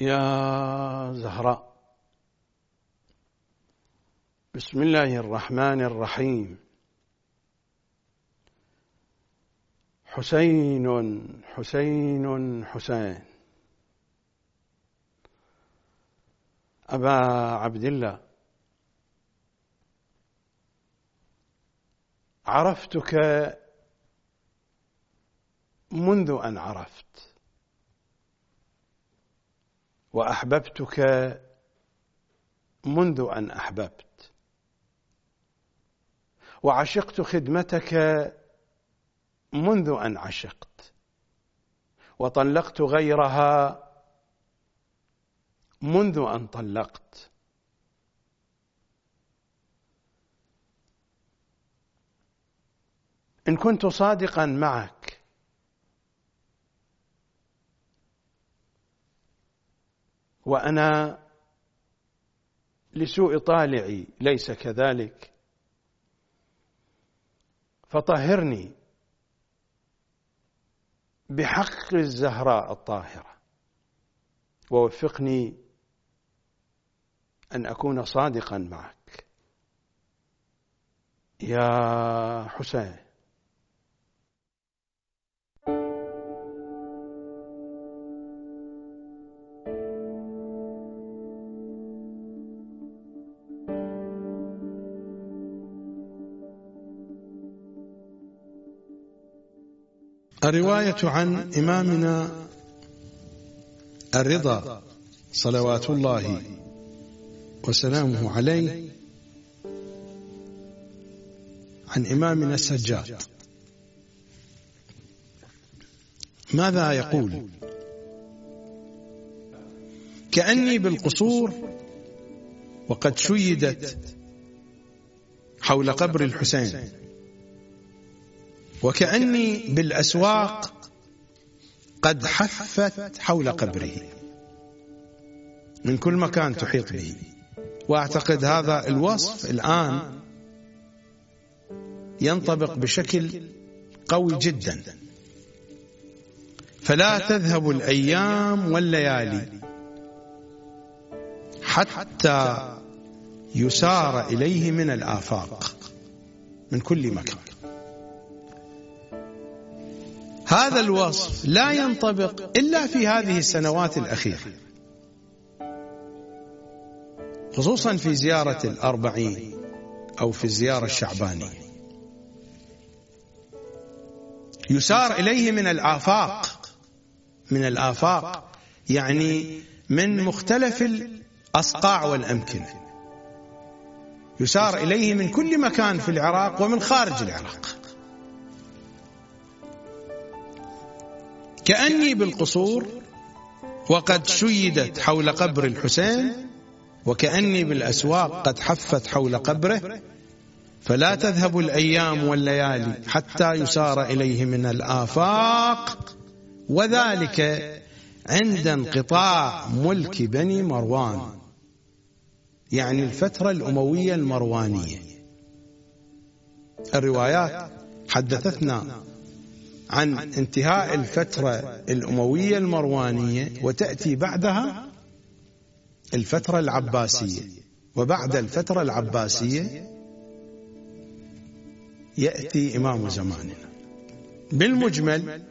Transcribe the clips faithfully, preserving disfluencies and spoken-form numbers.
يا زهراء، بسم الله الرحمن الرحيم. حسين حسين حسين، أبا عبد الله، عرفتك منذ أن عرفت، وأحببتك منذ أن أحببت، وعشقت خدمتك منذ أن عشقت، وطلقت غيرها منذ أن طلقت. إن كنت صادقا معك وأنا لسوء طالعي ليس كذلك، فطهرني بحق الزهراء الطاهرة، ووفقني أن أكون صادقا معك يا حسين. الرواية عن إمامنا الرضا صلوات الله وسلامه عليه، عن إمامنا السجاد. ماذا يقول؟ كأني بالقصور وقد شيدت حول قبر الحسين، وكأني بالأسواق قد حفت حول قبره، من كل مكان تحيط به. وأعتقد هذا الوصف الآن ينطبق بشكل قوي جدا. فلا تذهب الأيام والليالي حتى يسار إليه من الآفاق، من كل مكان. هذا الوصف لا ينطبق إلا في هذه السنوات الأخيرة، خصوصا في زيارة الأربعين أو في الزيارة الشعبانية. يسار إليه من الآفاق، من الآفاق يعني من مختلف الأصقاع والأمكنة. يسار إليه من كل مكان في العراق ومن خارج العراق. كأني بالقصور وقد شيدت حول قبر الحسين، وكأني بالأسواق قد حفت حول قبره. فلا تذهب الأيام والليالي حتى يسار إليه من الآفاق، وذلك عند انقطاع ملك بني مروان، يعني الفترة الأموية المروانية. الروايات حدثتنا عن انتهاء الفترة الأموية المروانية، وتأتي بعدها الفترة العباسية، وبعد الفترة العباسية يأتي إمام زماننا. بالمجمل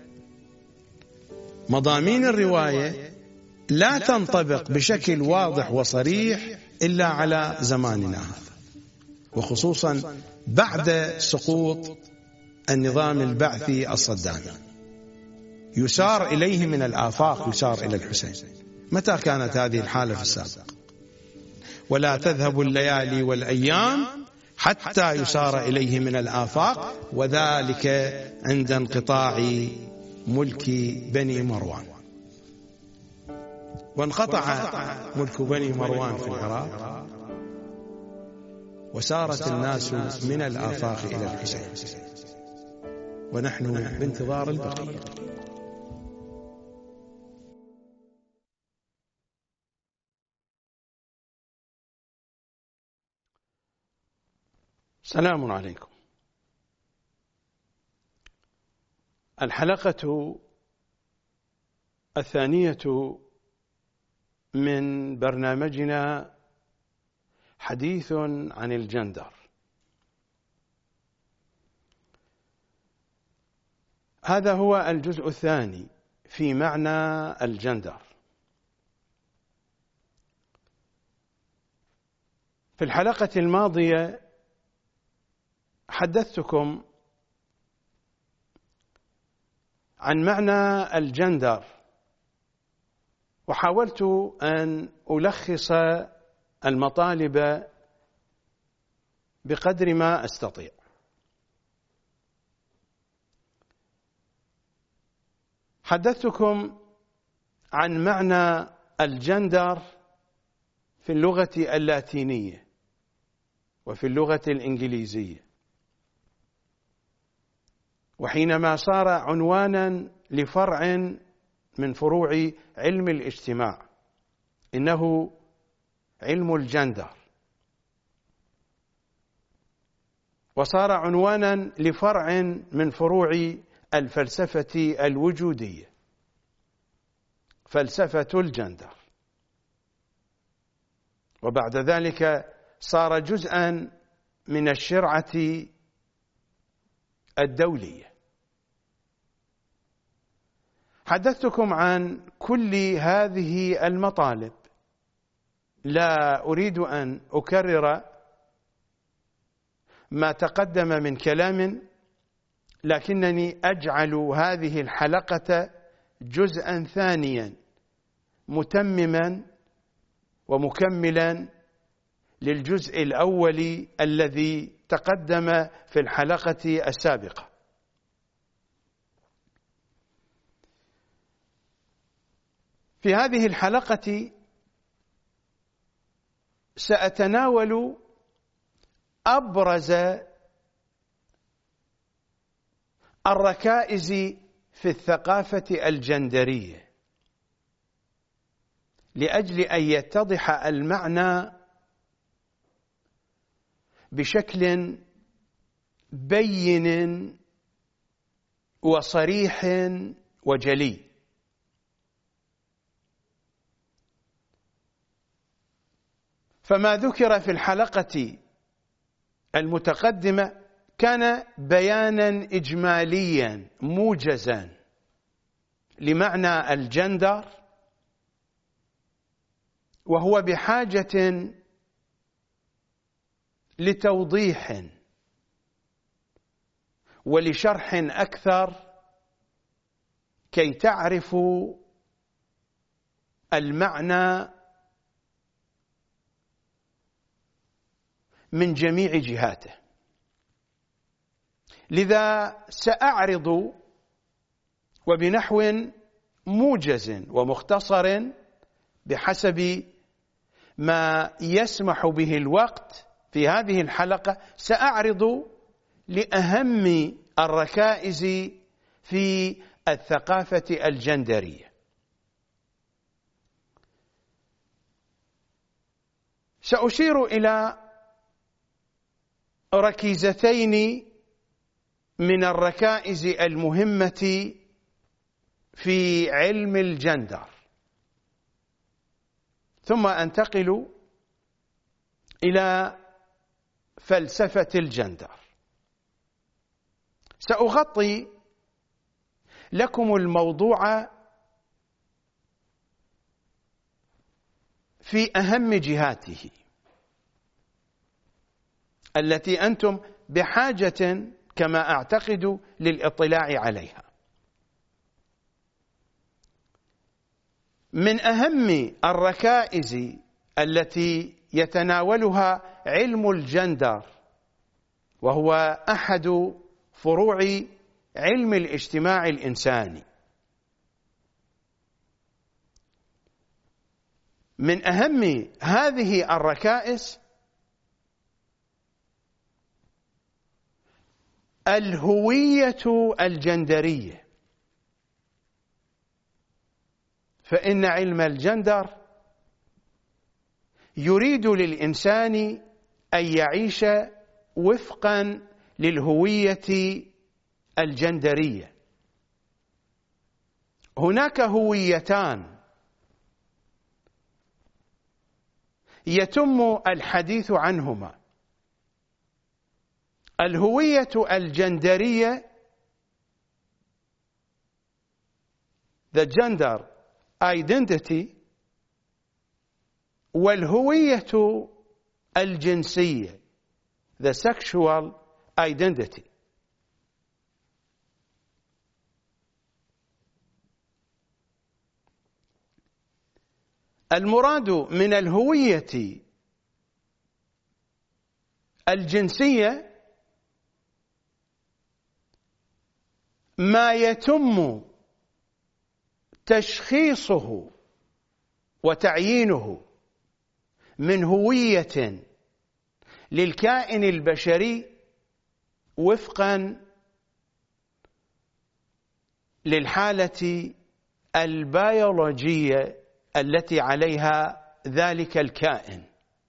مضامين الرواية لا تنطبق بشكل واضح وصريح إلا على زماننا هذا، وخصوصا بعد سقوط النظام البعثي الصدامي. يسار إليه من الآفاق، يسار إلى الحسين. متى كانت هذه الحالة في السابق؟ ولا تذهب الليالي والأيام حتى يسار إليه من الآفاق، وذلك عند انقطاع ملك بني مروان. وانقطع ملك بني مروان في العراق، وسارت الناس من الآفاق إلى الحسين، ونحن بانتظار البقية. السلام عليكم. الحلقة الثانية من برنامجنا حديث عن الجندر. هذا هو الجزء الثاني في معنى الجندر. في الحلقة الماضية حدثتكم عن معنى الجندر، وحاولت أن ألخص المطالب بقدر ما أستطيع. حدثتكم عن معنى الجندر في اللغة اللاتينية وفي اللغة الإنجليزية، وحينما صار عنوانا لفرع من فروع علم الاجتماع إنه علم الجندر، وصار عنوانا لفرع من فروع الفلسفة الوجودية فلسفة الجندر، وبعد ذلك صار جزءا من الشرعة الدولية. حدثتكم عن كل هذه المطالب، لا أريد أن أكرر ما تقدم من كلام، لكنني أجعل هذه الحلقة جزءا ثانيا متمما ومكملا للجزء الأول الذي تقدم في الحلقة السابقة. في هذه الحلقة سأتناول أبرز الركائز في الثقافة الجندرية لأجل أن يتضح المعنى بشكل بين وصريح وجلي. فما ذكر في الحلقة المتقدمة كان بيانا إجماليا موجزا لمعنى الجندر، وهو بحاجة لتوضيح ولشرح أكثر كي تعرفوا المعنى من جميع جهاته. لذا سأعرض وبنحو موجز ومختصر بحسب ما يسمح به الوقت في هذه الحلقة، سأعرض لأهم الركائز في الثقافة الجندرية. سأشير إلى ركيزتين من الركائز المهمة في علم الجندر، ثم أنتقل إلى فلسفة الجندر. سأغطي لكم الموضوع في أهم جهاته التي أنتم بحاجة كما أعتقد للإطلاع عليها. من أهم الركائز التي يتناولها علم الجندر، وهو أحد فروع علم الاجتماع الإنساني، من أهم هذه الركائز الهوية الجندرية. فإن علم الجندر يريد للإنسان أن يعيش وفقا للهوية الجندرية. هناك هويتان، يتم الحديث عنهما. الهوية الجندرية the gender identity والهوية الجنسية the sexual identity. المراد من الهوية الجنسية ما يتم تشخيصه وتعيينه من هوية للكائن البشري وفقا للحالة البيولوجية التي عليها ذلك الكائن.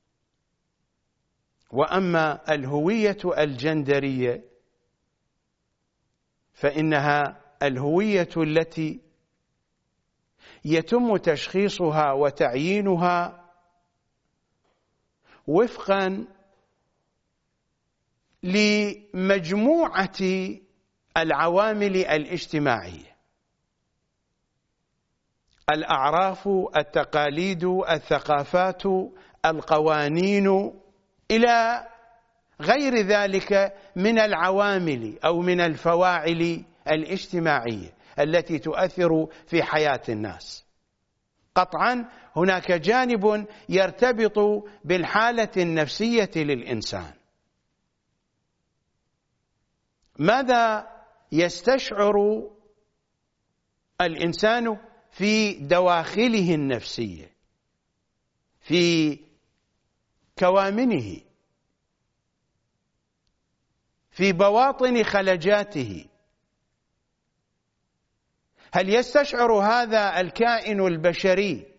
وأما الهوية الجندرية فإنها الهوية التي يتم تشخيصها وتعيينها وفقا لمجموعة العوامل الاجتماعية: الأعراف، التقاليد، الثقافات، القوانين، إلى غير ذلك من العوامل أو من الفواعل الاجتماعية التي تؤثر في حياة الناس. قطعا هناك جانب يرتبط بالحالة النفسية للإنسان. ماذا يستشعر الإنسان في دواخله النفسية، في كوامنه، في بواطن خلجاته؟ هل يستشعر هذا الكائن البشري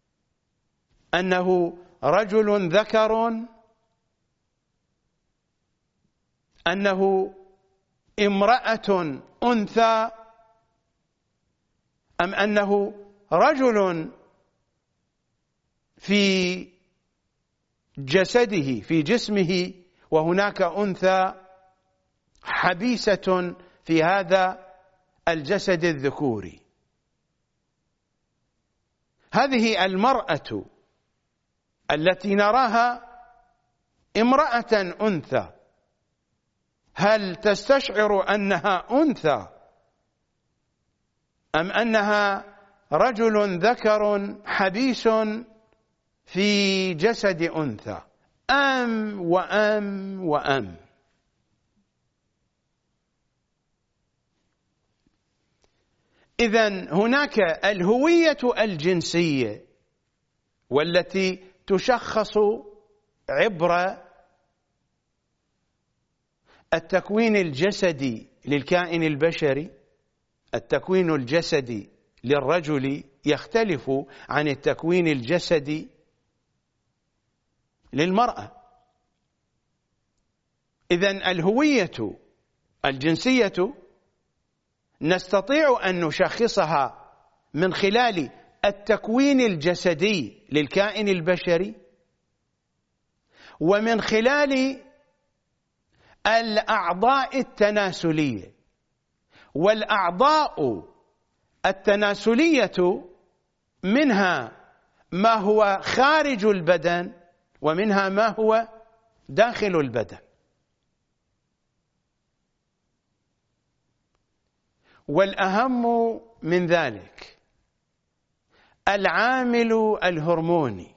أنه رجل ذكر، أنه امرأة أنثى، أم أنه رجل في جسده في جسمه وهناك أنثى حبيسة في هذا الجسد الذكوري؟ هذه المرأة التي نراها امرأة أنثى، هل تستشعر أنها أنثى أم أنها رجل ذكر حبيس في جسد أنثى؟ أم وأم وأم. إذن هناك الهوية الجنسية والتي تشخص عبر التكوين الجسدي للكائن البشري. التكوين الجسدي للرجل يختلف عن التكوين الجسدي للمرأة. إذن الهوية الجنسية نستطيع أن نشخصها من خلال التكوين الجسدي للكائن البشري ومن خلال الأعضاء التناسلية. والأعضاء التناسلية منها ما هو خارج البدن ومنها ما هو داخل البدن. والأهم من ذلك العامل الهرموني،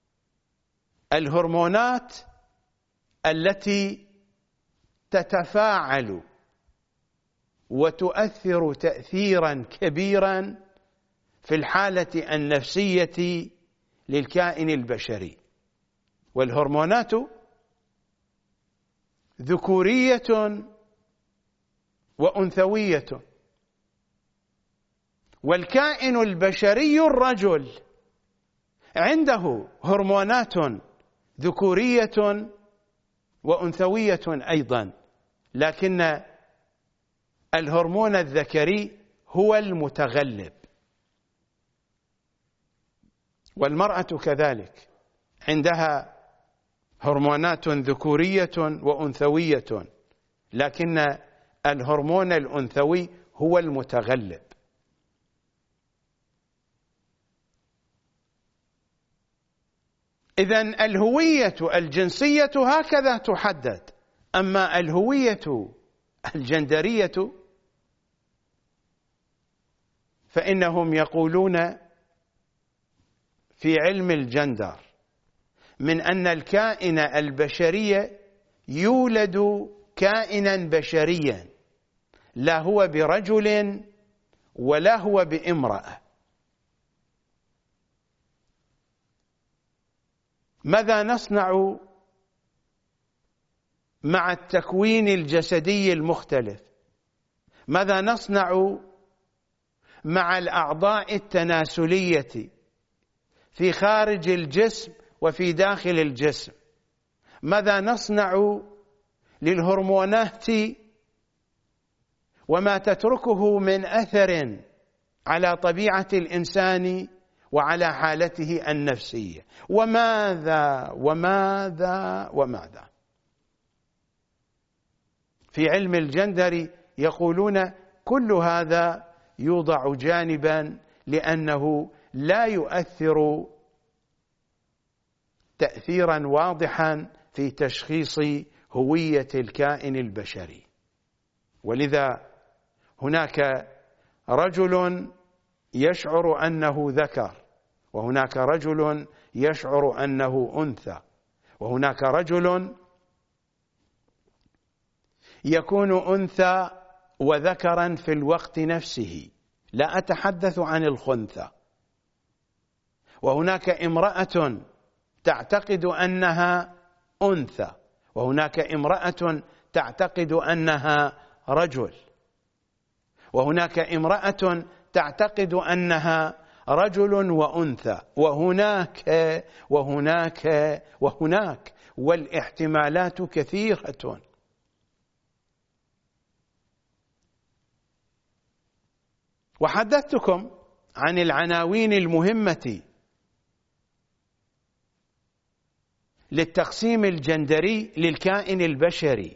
الهرمونات التي تتفاعل وتؤثر تأثيرا كبيرا في الحالة النفسية للكائن البشري. والهرمونات ذكورية وأنثوية، والكائن البشري الرجل عنده هرمونات ذكورية وأنثوية أيضا، لكن الهرمون الذكري هو المتغلب. والمرأة كذلك عندها هرمونات ذكورية وأنثوية، لكن الهرمون الأنثوي هو المتغلب. إذن الهوية الجنسية هكذا تحدد. أما الهوية الجندرية فإنهم يقولون في علم الجندر من أن الكائن البشري يولد كائنا بشريا، لا هو برجل ولا هو بامرأة. ماذا نصنع مع التكوين الجسدي المختلف؟ ماذا نصنع مع الأعضاء التناسلية في خارج الجسم وفي داخل الجسم؟ ماذا نصنع للهرمونات وما تتركه من أثر على طبيعة الإنسان وعلى حالته النفسية؟ وماذا وماذا وماذا؟ في علم الجندر يقولون كل هذا يوضع جانبا لأنه لا يؤثر تأثيرا واضحا في تشخيص هوية الكائن البشري. ولذا هناك رجل يشعر أنه ذكر، وهناك رجل يشعر أنه أنثى، وهناك رجل يكون أنثى وذكرا في الوقت نفسه، لا أتحدث عن الخنثى. وهناك امرأة تعتقد أنها أنثى، وهناك امرأة تعتقد أنها رجل، وهناك امرأة تعتقد أنها رجل وأنثى، وهناك وهناك وهناك والاحتمالات كثيرة. وحدثتكم عن العناوين المهمة للتقسيم الجندري للكائن البشري: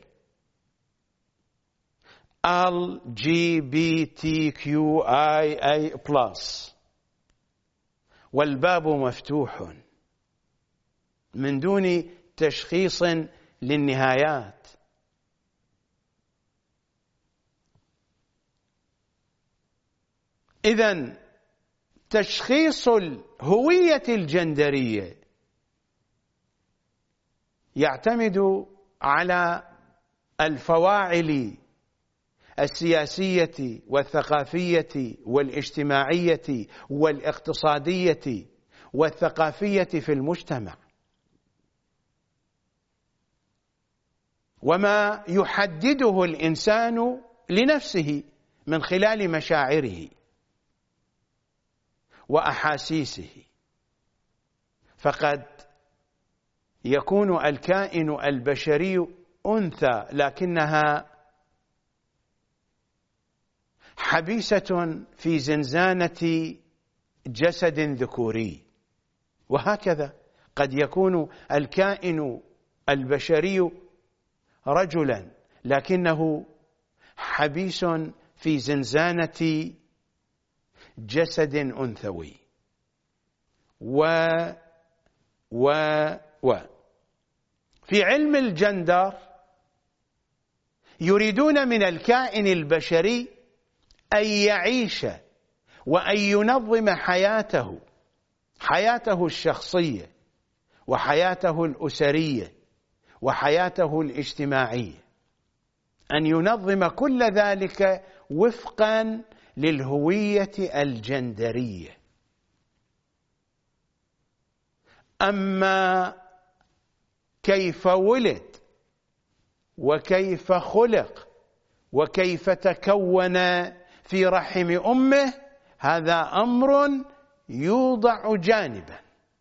إل جي بي تي كيو آي إيه بلس، والباب مفتوح من دون تشخيص للنهايات. إذن تشخيص الهوية الجندرية يعتمد على الفواعل السياسية والثقافية والاجتماعية والاقتصادية والثقافية في المجتمع، وما يحدده الإنسان لنفسه من خلال مشاعره وأحاسيسه. فقد يكون الكائن البشري أنثى لكنها حبيسة في زنزانة جسد ذكوري، وهكذا قد يكون الكائن البشري رجلا لكنه حبيس في زنزانة جسد أنثوي. و و و في علم الجندر يريدون من الكائن البشري أن يعيش وأن ينظم حياته، حياته الشخصية وحياته الأسرية وحياته الاجتماعية، أن ينظم كل ذلك وفقا للهوية الجندرية. أما كيف ولد وكيف خلق وكيف تكون في رحم أمه هذا أمر يوضع جانبا.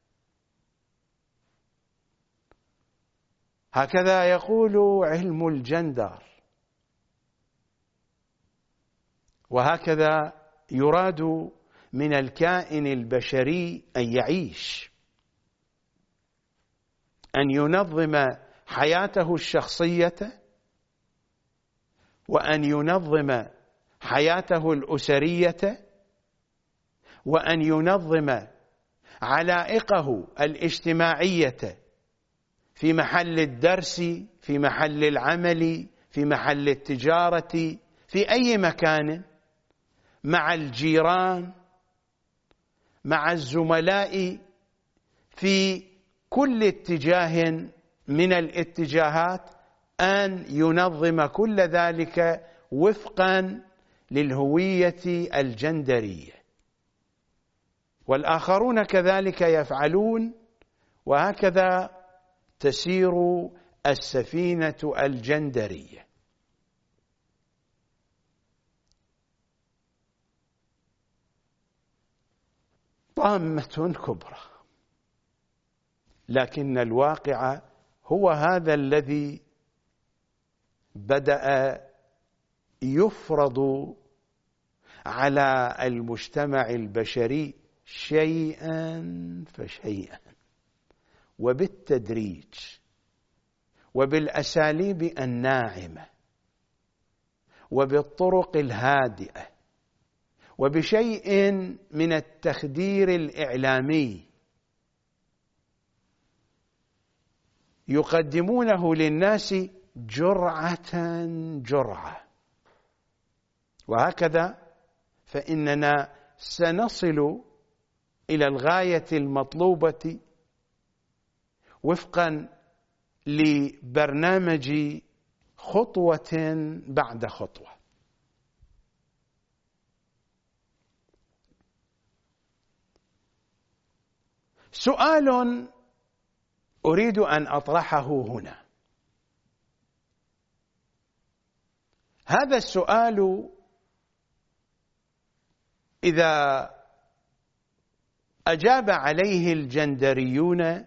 هكذا يقول علم الجندر، وهكذا يراد من الكائن البشري أن يعيش. أن ينظم حياته الشخصية، وأن ينظم حياته الأسرية، وأن ينظم علائقه الاجتماعية في محل الدرس، في محل العمل، في محل التجارة، في أي مكان، مع الجيران، مع الزملاء، في كل اتجاه من الاتجاهات، أن ينظم كل ذلك وفقا للهوية الجندرية. والآخرون كذلك يفعلون، وهكذا تسير السفينة الجندرية. طامة كبرى، لكن الواقع هو هذا الذي بدأ يفرض على المجتمع البشري شيئا فشيئا، وبالتدريج، وبالأساليب الناعمة، وبالطرق الهادئة، وبشيء من التخدير الإعلامي يقدمونه للناس جرعة جرعة. وهكذا فإننا سنصل إلى الغاية المطلوبة وفقا لبرنامج خطوة بعد خطوة. سؤال أريد أن أطرحه هنا. هذا السؤال إذا أجاب عليه الجندريون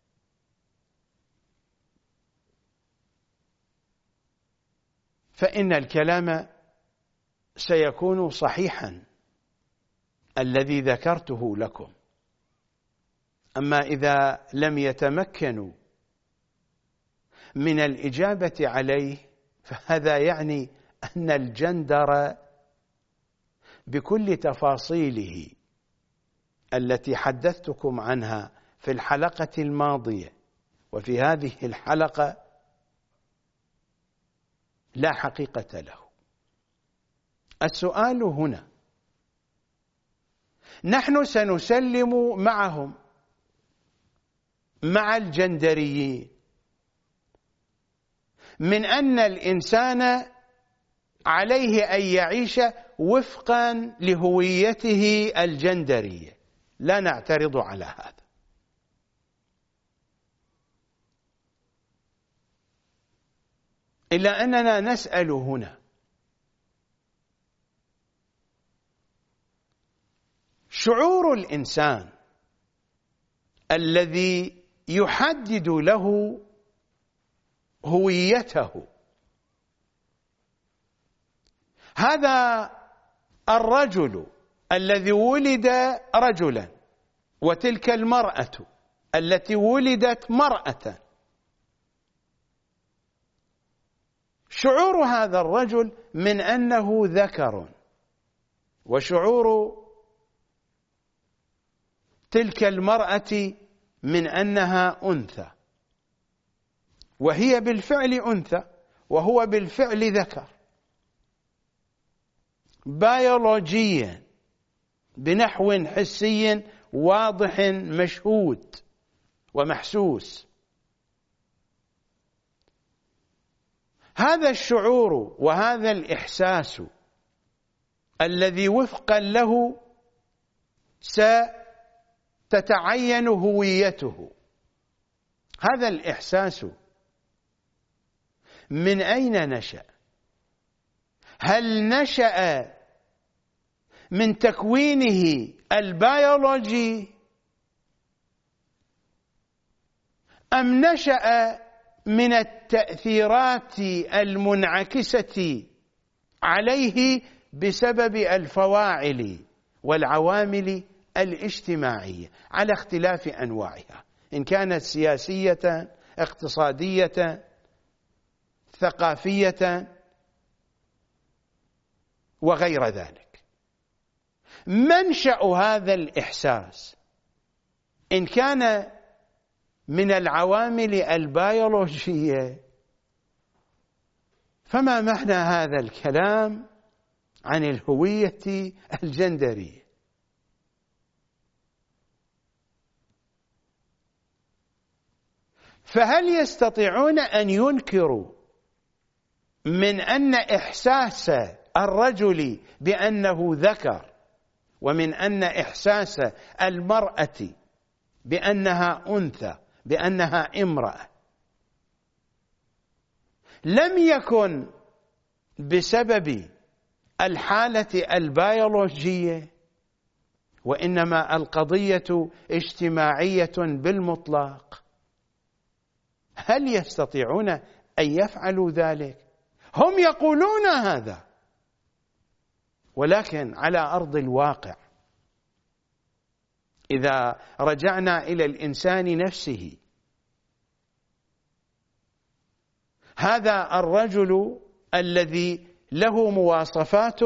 فإن الكلام سيكون صحيحا الذي ذكرته لكم. أما إذا لم يتمكنوا من الإجابة عليه فهذا يعني أن الجندر بكل تفاصيله التي حدثتكم عنها في الحلقة الماضية وفي هذه الحلقة لا حقيقة له. السؤال هنا: نحن سنسلم معهم، مع الجندريين، من أن الإنسان عليه أن يعيش وفقا لهويته الجندرية، لا نعترض على هذا. إلا أننا نسأل هنا: شعور الإنسان الذي يحدد له هويته، هذا الرجل الذي ولد رجلا، وتلك المرأة التي ولدت مرأة، شعور هذا الرجل من أنه ذكر، وشعور تلك المرأة من أنها أنثى، وهي بالفعل أنثى وهو بالفعل ذكر، بيولوجيا بنحو حسي واضح مشهود ومحسوس. هذا الشعور وهذا الإحساس الذي وفقا له ستتعين هويته، هذا الإحساس من أين نشأ؟ هل نشأ من تكوينه البيولوجي، أم نشأ من التأثيرات المنعكسة عليه بسبب الفواعل والعوامل الاجتماعية على اختلاف أنواعها؟ إن كانت سياسية، اقتصادية، ثقافية وغير ذلك. منشأ هذا الإحساس إن كان من العوامل البيولوجية، فما معنى هذا الكلام عن الهوية الجندرية؟ فهل يستطيعون أن ينكروا من أن إحساس الرجل بأنه ذكر ومن أن إحساس المرأة بأنها أنثى، بأنها امرأة، لم يكن بسبب الحالة البيولوجية، وإنما القضية اجتماعية بالمطلق؟ هل يستطيعون أن يفعلوا ذلك؟ هم يقولون هذا، ولكن على أرض الواقع إذا رجعنا إلى الإنسان نفسه، هذا الرجل الذي له مواصفات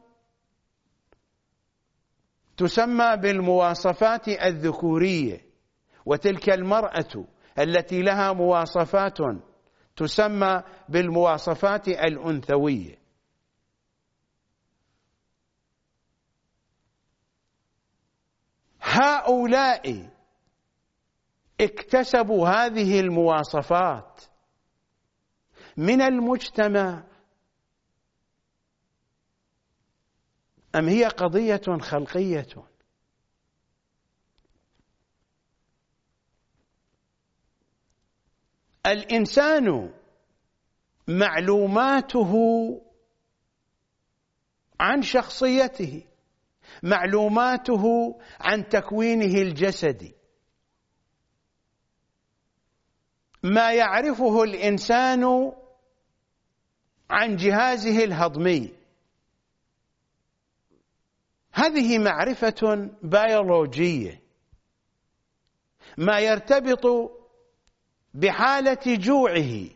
تسمى بالمواصفات الذكورية، وتلك المرأة التي لها مواصفات تسمى بالمواصفات الأنثوية. هؤلاء اكتسبوا هذه المواصفات من المجتمع أم هي قضية خلقية؟ الإنسان معلوماته عن شخصيته، معلوماته عن تكوينه الجسدي، ما يعرفه الإنسان عن جهازه الهضمي، هذه معرفة بيولوجية. ما يرتبط بحالة جوعه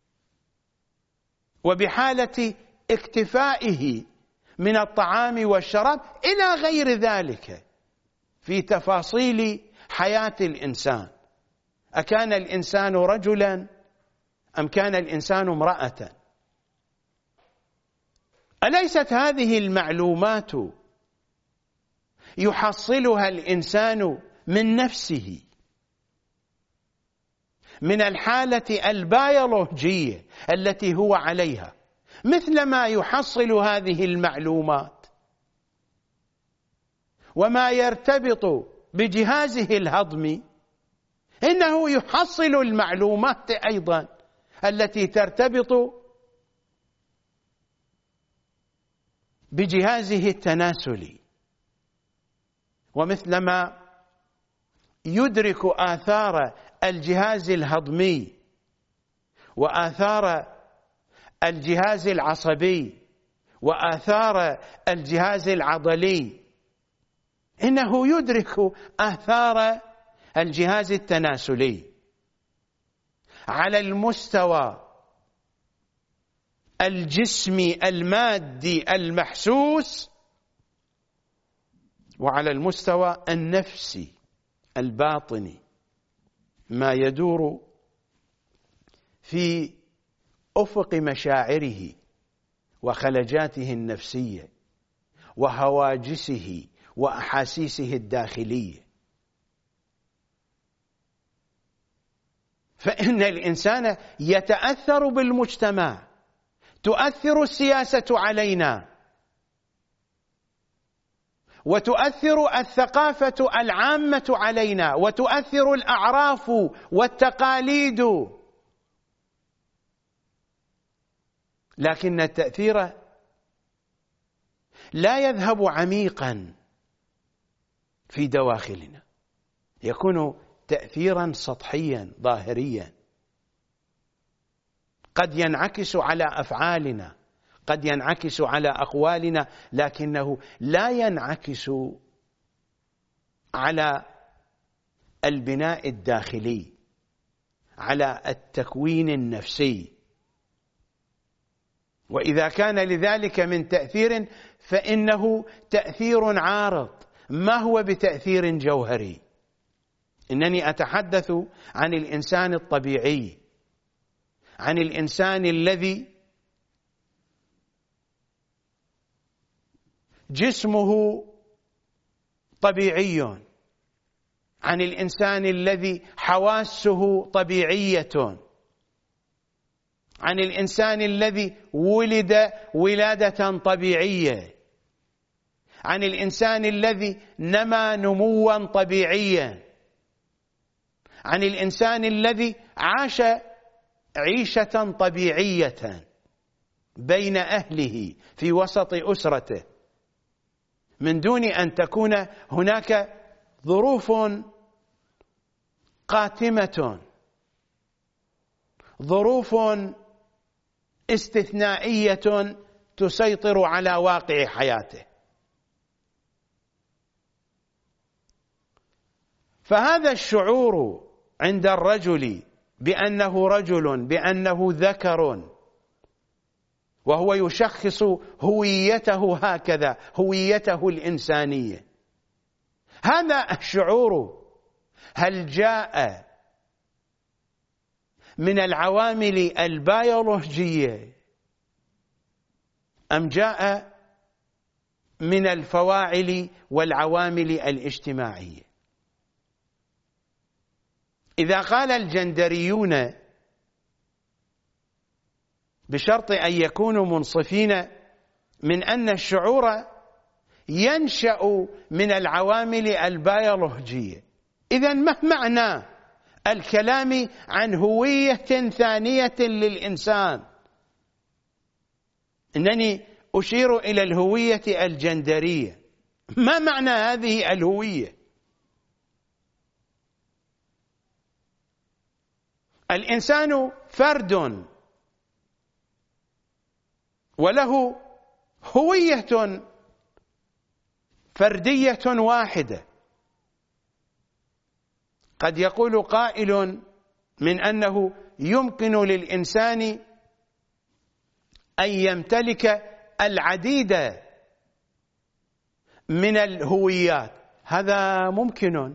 وبحالة اكتفائه من الطعام والشراب إلى غير ذلك في تفاصيل حياة الإنسان. أكان الإنسان رجلا أم كان الإنسان امرأة؟ أليست هذه المعلومات يحصلها الإنسان من نفسه، من الحالة البيولوجية التي هو عليها، مثلما يحصل هذه المعلومات وما يرتبط بجهازه الهضمي، إنه يحصل المعلومات أيضا التي ترتبط بجهازه التناسلي. ومثلما يدرك آثار الجهاز الهضمي وآثار الجهاز العصبي وآثار الجهاز العضلي، إنه يدرك آثار الجهاز التناسلي على المستوى الجسمي المادي المحسوس، وعلى المستوى النفسي الباطني، ما يدور في أفق مشاعره وخلجاته النفسية وهواجسه وأحاسيسه الداخلية. فإن الإنسان يتأثر بالمجتمع، تؤثر السياسة علينا، وتؤثر الثقافة العامة علينا، وتؤثر الأعراف والتقاليد، لكن التأثير لا يذهب عميقا في دواخلنا، يكون تأثيرا سطحيا ظاهريا، قد ينعكس على أفعالنا، قد ينعكس على أقوالنا، لكنه لا ينعكس على البناء الداخلي، على التكوين النفسي. وإذا كان لذلك من تأثير فإنه تأثير عارض، ما هو بتأثير جوهري. إنني أتحدث عن الإنسان الطبيعي، عن الإنسان الذي جسمه طبيعي، عن الإنسان الذي حواسه طبيعية، عن الإنسان الذي ولد ولادة طبيعية، عن الإنسان الذي نما نموا طبيعيا، عن الإنسان الذي عاش عيشة طبيعية بين أهله في وسط أسرته، من دون أن تكون هناك ظروف قاتمة، ظروف استثنائية تسيطر على واقع حياته. فهذا الشعور عند الرجل بأنه رجل، بأنه ذكر، وهو يشخص هويته هكذا، هويته الإنسانية، هذا الشعور هل جاء من العوامل البيولوجية أم جاء من الفواعل والعوامل الاجتماعية؟ إذا قال الجندريون بشرط أن يكونوا منصفين من أن الشعور ينشأ من العوامل البيولوجية، إذن ما معنى الكلام عن هوية ثانية للإنسان؟ إنني أشير إلى الهوية الجندرية، ما معنى هذه الهوية؟ الإنسان فرد وله هوية فردية واحدة. قد يقول قائل من أنه يمكن للإنسان أن يمتلك العديد من الهويات، هذا ممكن،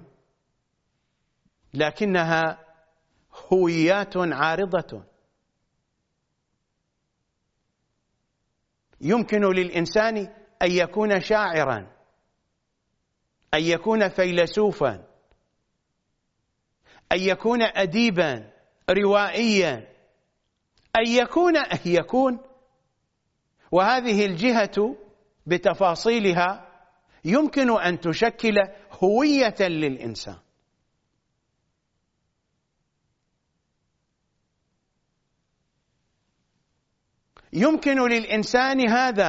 لكنها هويات عارضة. يمكن للإنسان أن يكون شاعرا، أن يكون فيلسوفا، أن يكون أديبا روائيا، أن يكون أن يكون وهذه الجهة بتفاصيلها يمكن أن تشكل هوية للإنسان. يمكن للإنسان هذا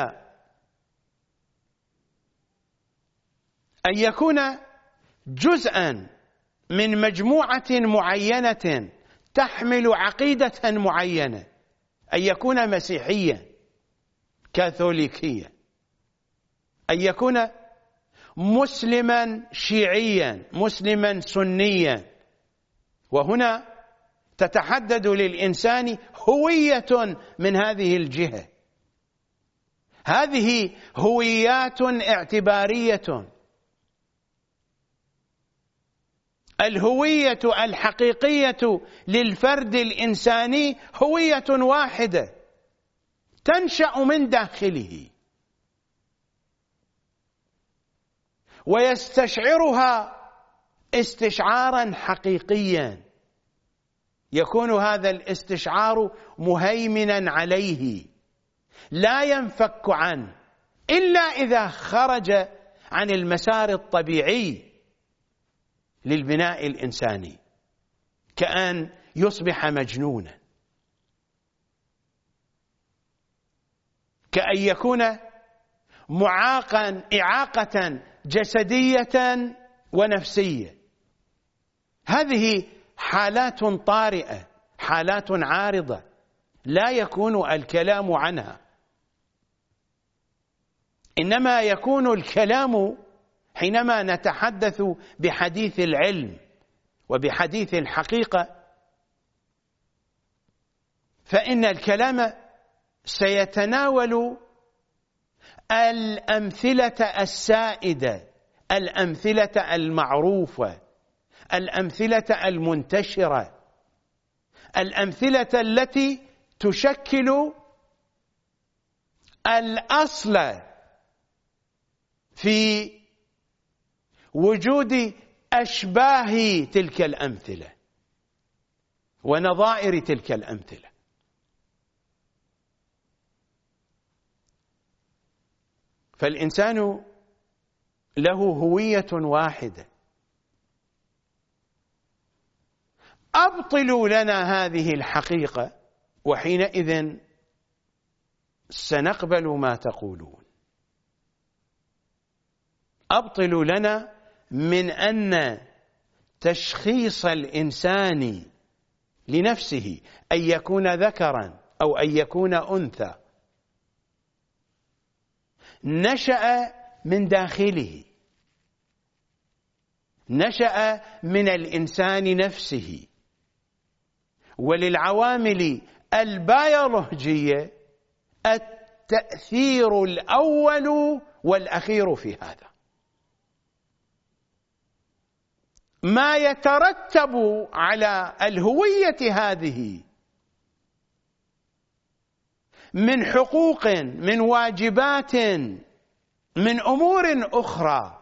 أن يكون جزءا من مجموعة معينة تحمل عقيدة معينة، أن يكون مسيحيا كاثوليكيا، أن يكون مسلما شيعيا، مسلما سنيا، وهنا تتحدد للإنسان هوية من هذه الجهة. هذه هويات اعتبارية. الهوية الحقيقية للفرد الإنساني هوية واحدة تنشأ من داخله، ويستشعرها استشعارا حقيقيا، يكون هذا الاستشعار مهيمنا عليه، لا ينفك عنه إلا إذا خرج عن المسار الطبيعي للبناء الإنساني، كأن يصبح مجنونا، كأن يكون معاقا إعاقة جسدية ونفسية. هذه حالات طارئة، حالات عارضة، لا يكون الكلام عنها، إنما يكون الكلام حينما نتحدث بحديث العلم وبحديث الحقيقة، فإن الكلام سيتناول الأمثلة السائدة، الأمثلة المعروفة، الأمثلة المنتشرة، الأمثلة التي تشكل الأصل في وجود أشباه تلك الأمثلة ونظائر تلك الأمثلة. فالإنسان له هوية واحدة. أبطلوا لنا هذه الحقيقة وحينئذ سنقبل ما تقولون. أبطلوا لنا من أن تشخيص الإنسان لنفسه أن يكون ذكرا أو أن يكون أنثى نشأ من داخله، نشأ من الإنسان نفسه، وللعوامل البيولوجية التأثير الأول والأخير في هذا. ما يترتب على الهوية هذه من حقوق، من واجبات، من أمور أخرى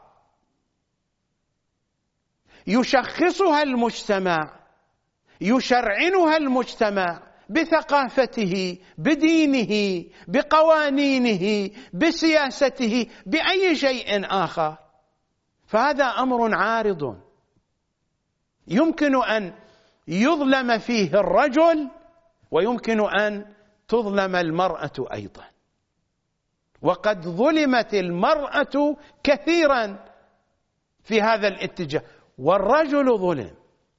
يشخصها المجتمع، يشرعنها المجتمع بثقافته، بدينه، بقوانينه، بسياسته، بأي شيء آخر. فهذا أمر عارض يمكن أن يظلم فيه الرجل ويمكن أن تظلم المرأة أيضا، وقد ظلمت المرأة كثيرا في هذا الاتجاه، والرجل ظلم.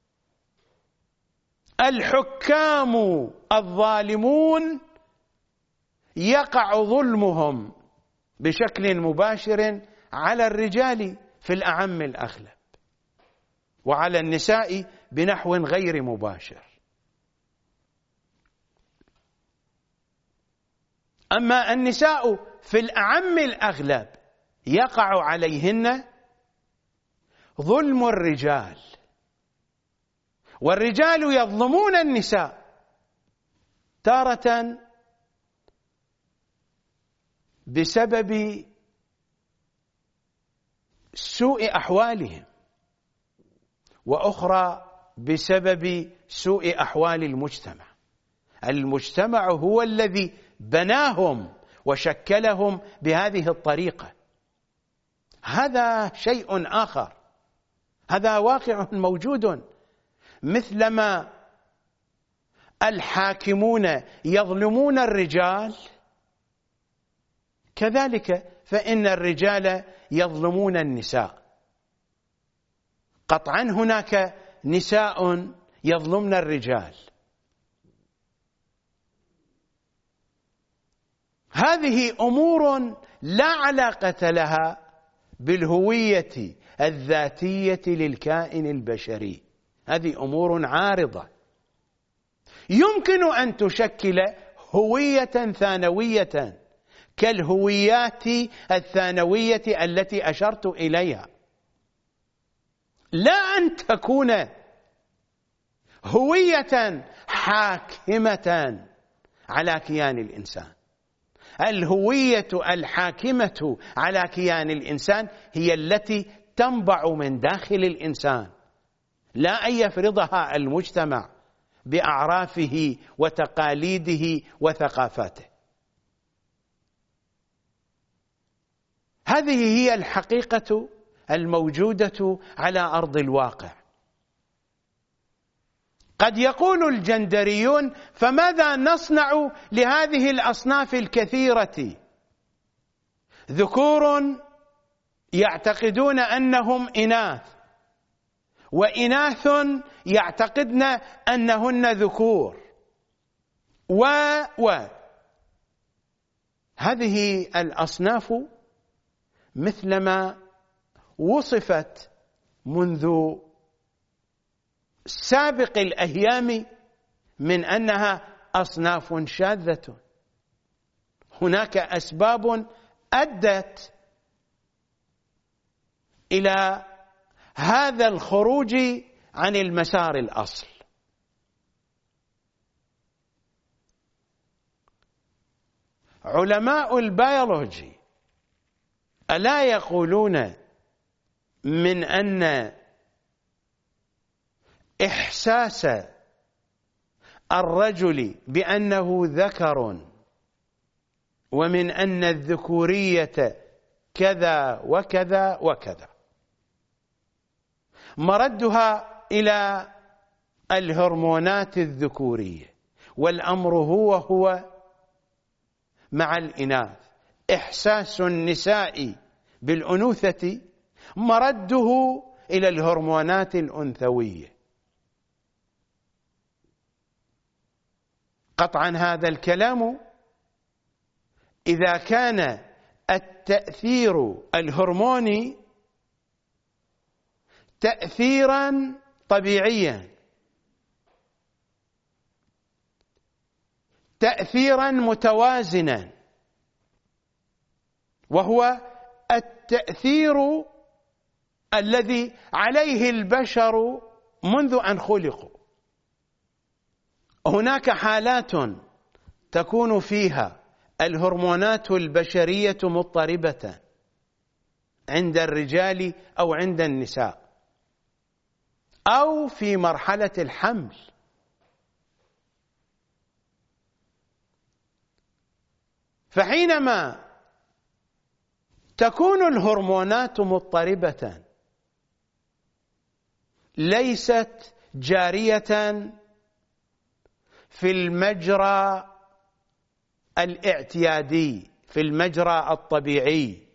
الحكام الظالمون يقع ظلمهم بشكل مباشر على الرجال في الأعم الأغلب، وعلى النساء بنحو غير مباشر. أما النساء في الأعم الأغلب يقع عليهن ظلم الرجال، والرجال يظلمون النساء تارة بسبب سوء أحوالهم، وأخرى بسبب سوء أحوال المجتمع. المجتمع هو الذي بناهم وشكلهم بهذه الطريقة. هذا شيء آخر، هذا واقع موجود. مثلما الحاكمون يظلمون الرجال، كذلك فإن الرجال يظلمون النساء. قطعا هناك نساء يظلمن الرجال. هذه أمور لا علاقة لها بالهوية الذاتية للكائن البشري، هذه أمور عارضة يمكن أن تشكل هوية ثانوية كالهويات الثانوية التي أشرت إليها، لا أن تكون هوية حاكمة على كيان الإنسان. الهوية الحاكمة على كيان الإنسان هي التي تنبع من داخل الإنسان، لا أن يفرضها المجتمع بأعرافه وتقاليده وثقافاته. هذه هي الحقيقة الموجودة على أرض الواقع. قد يقول الجندريون: فماذا نصنع لهذه الأصناف الكثيرة؟ ذكور يعتقدون أنهم إناث، وإناث يعتقدن أنهن ذكور، و و هذه الأصناف مثلما وصفت منذ سابق الأيام من أنها أصناف شاذة. هناك أسباب أدت إلى هذا الخروج عن المسار الأصل. علماء البيولوجي ألا يقولون من أن إحساس الرجل بأنه ذكر ومن أن الذكورية كذا وكذا وكذا مردها إلى الهرمونات الذكورية، والأمر هو هو مع الإناث. إحساس النساء بالأنوثة مرده إلى الهرمونات الأنثوية. قطعا هذا الكلام إذا كان التأثير الهرموني تأثيرا طبيعيا، تأثيرا متوازنا، وهو التأثير الذي عليه البشر منذ أن خلقوا. هناك حالات تكون فيها الهرمونات البشرية مضطربة عند الرجال أو عند النساء أو في مرحلة الحمل. فحينما تكون الهرمونات مضطربة ليست جارية في المجرى الاعتيادي، في المجرى الطبيعي،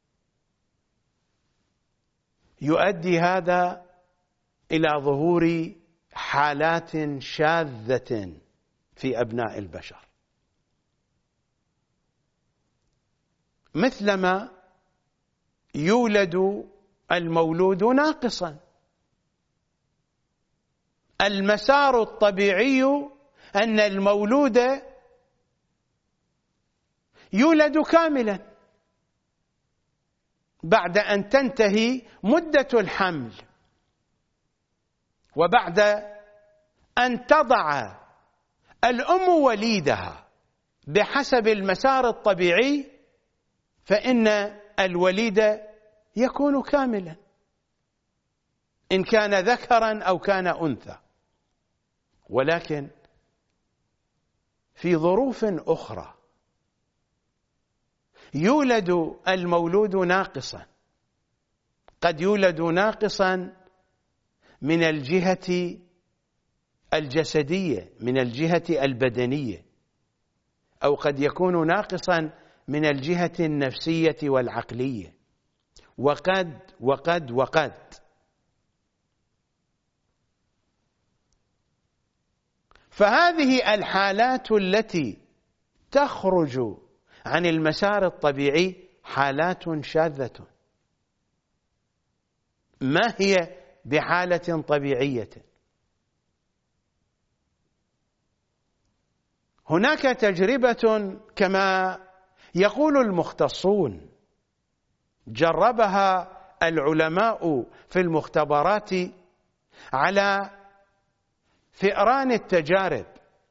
يؤدي هذا إلى ظهور حالات شاذة في أبناء البشر، مثلما يولد المولود ناقصا. المسار الطبيعي أن المولود يولد كاملا بعد أن تنتهي مدة الحمل، وبعد أن تضع الأم وليدها بحسب المسار الطبيعي، فإن الوليد يكون كاملا إن كان ذكرا أو كان أنثى. ولكن في ظروف أخرى يولد المولود ناقصا، قد يولد ناقصا من الجهة الجسدية، من الجهة البدنية، أو قد يكون ناقصا من الجهة النفسية والعقلية، وقد وقد وقد فهذه الحالات التي تخرج عن المسار الطبيعي حالات شاذة، ما هي بحالة طبيعية. هناك تجربة كما يقول المختصون جربها العلماء في المختبرات على فئران التجارب،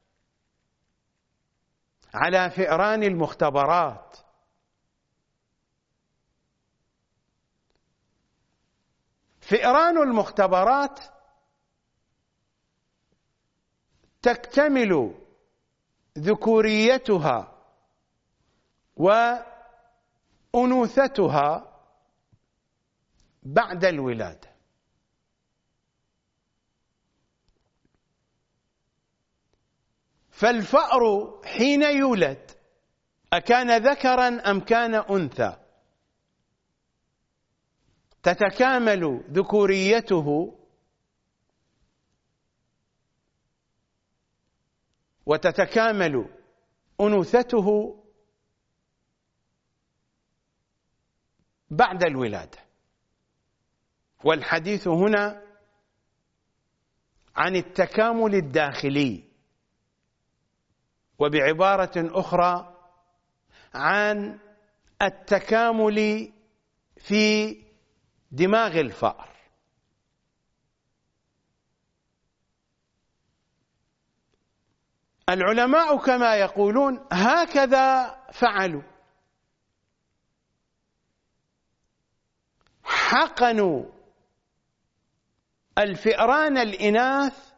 على فئران المختبرات. فئران المختبرات تكتمل ذكوريتها وأنوثتها بعد الولادة. فالفأر حين يولد أكان ذكرا أم كان أنثى تتكامل ذكوريته وتتكامل أنوثته بعد الولادة. والحديث هنا عن التكامل الداخلي، وبعبارة أخرى عن التكامل في دماغ الفأر. العلماء كما يقولون هكذا فعلوا، حقنوا الفئران الإناث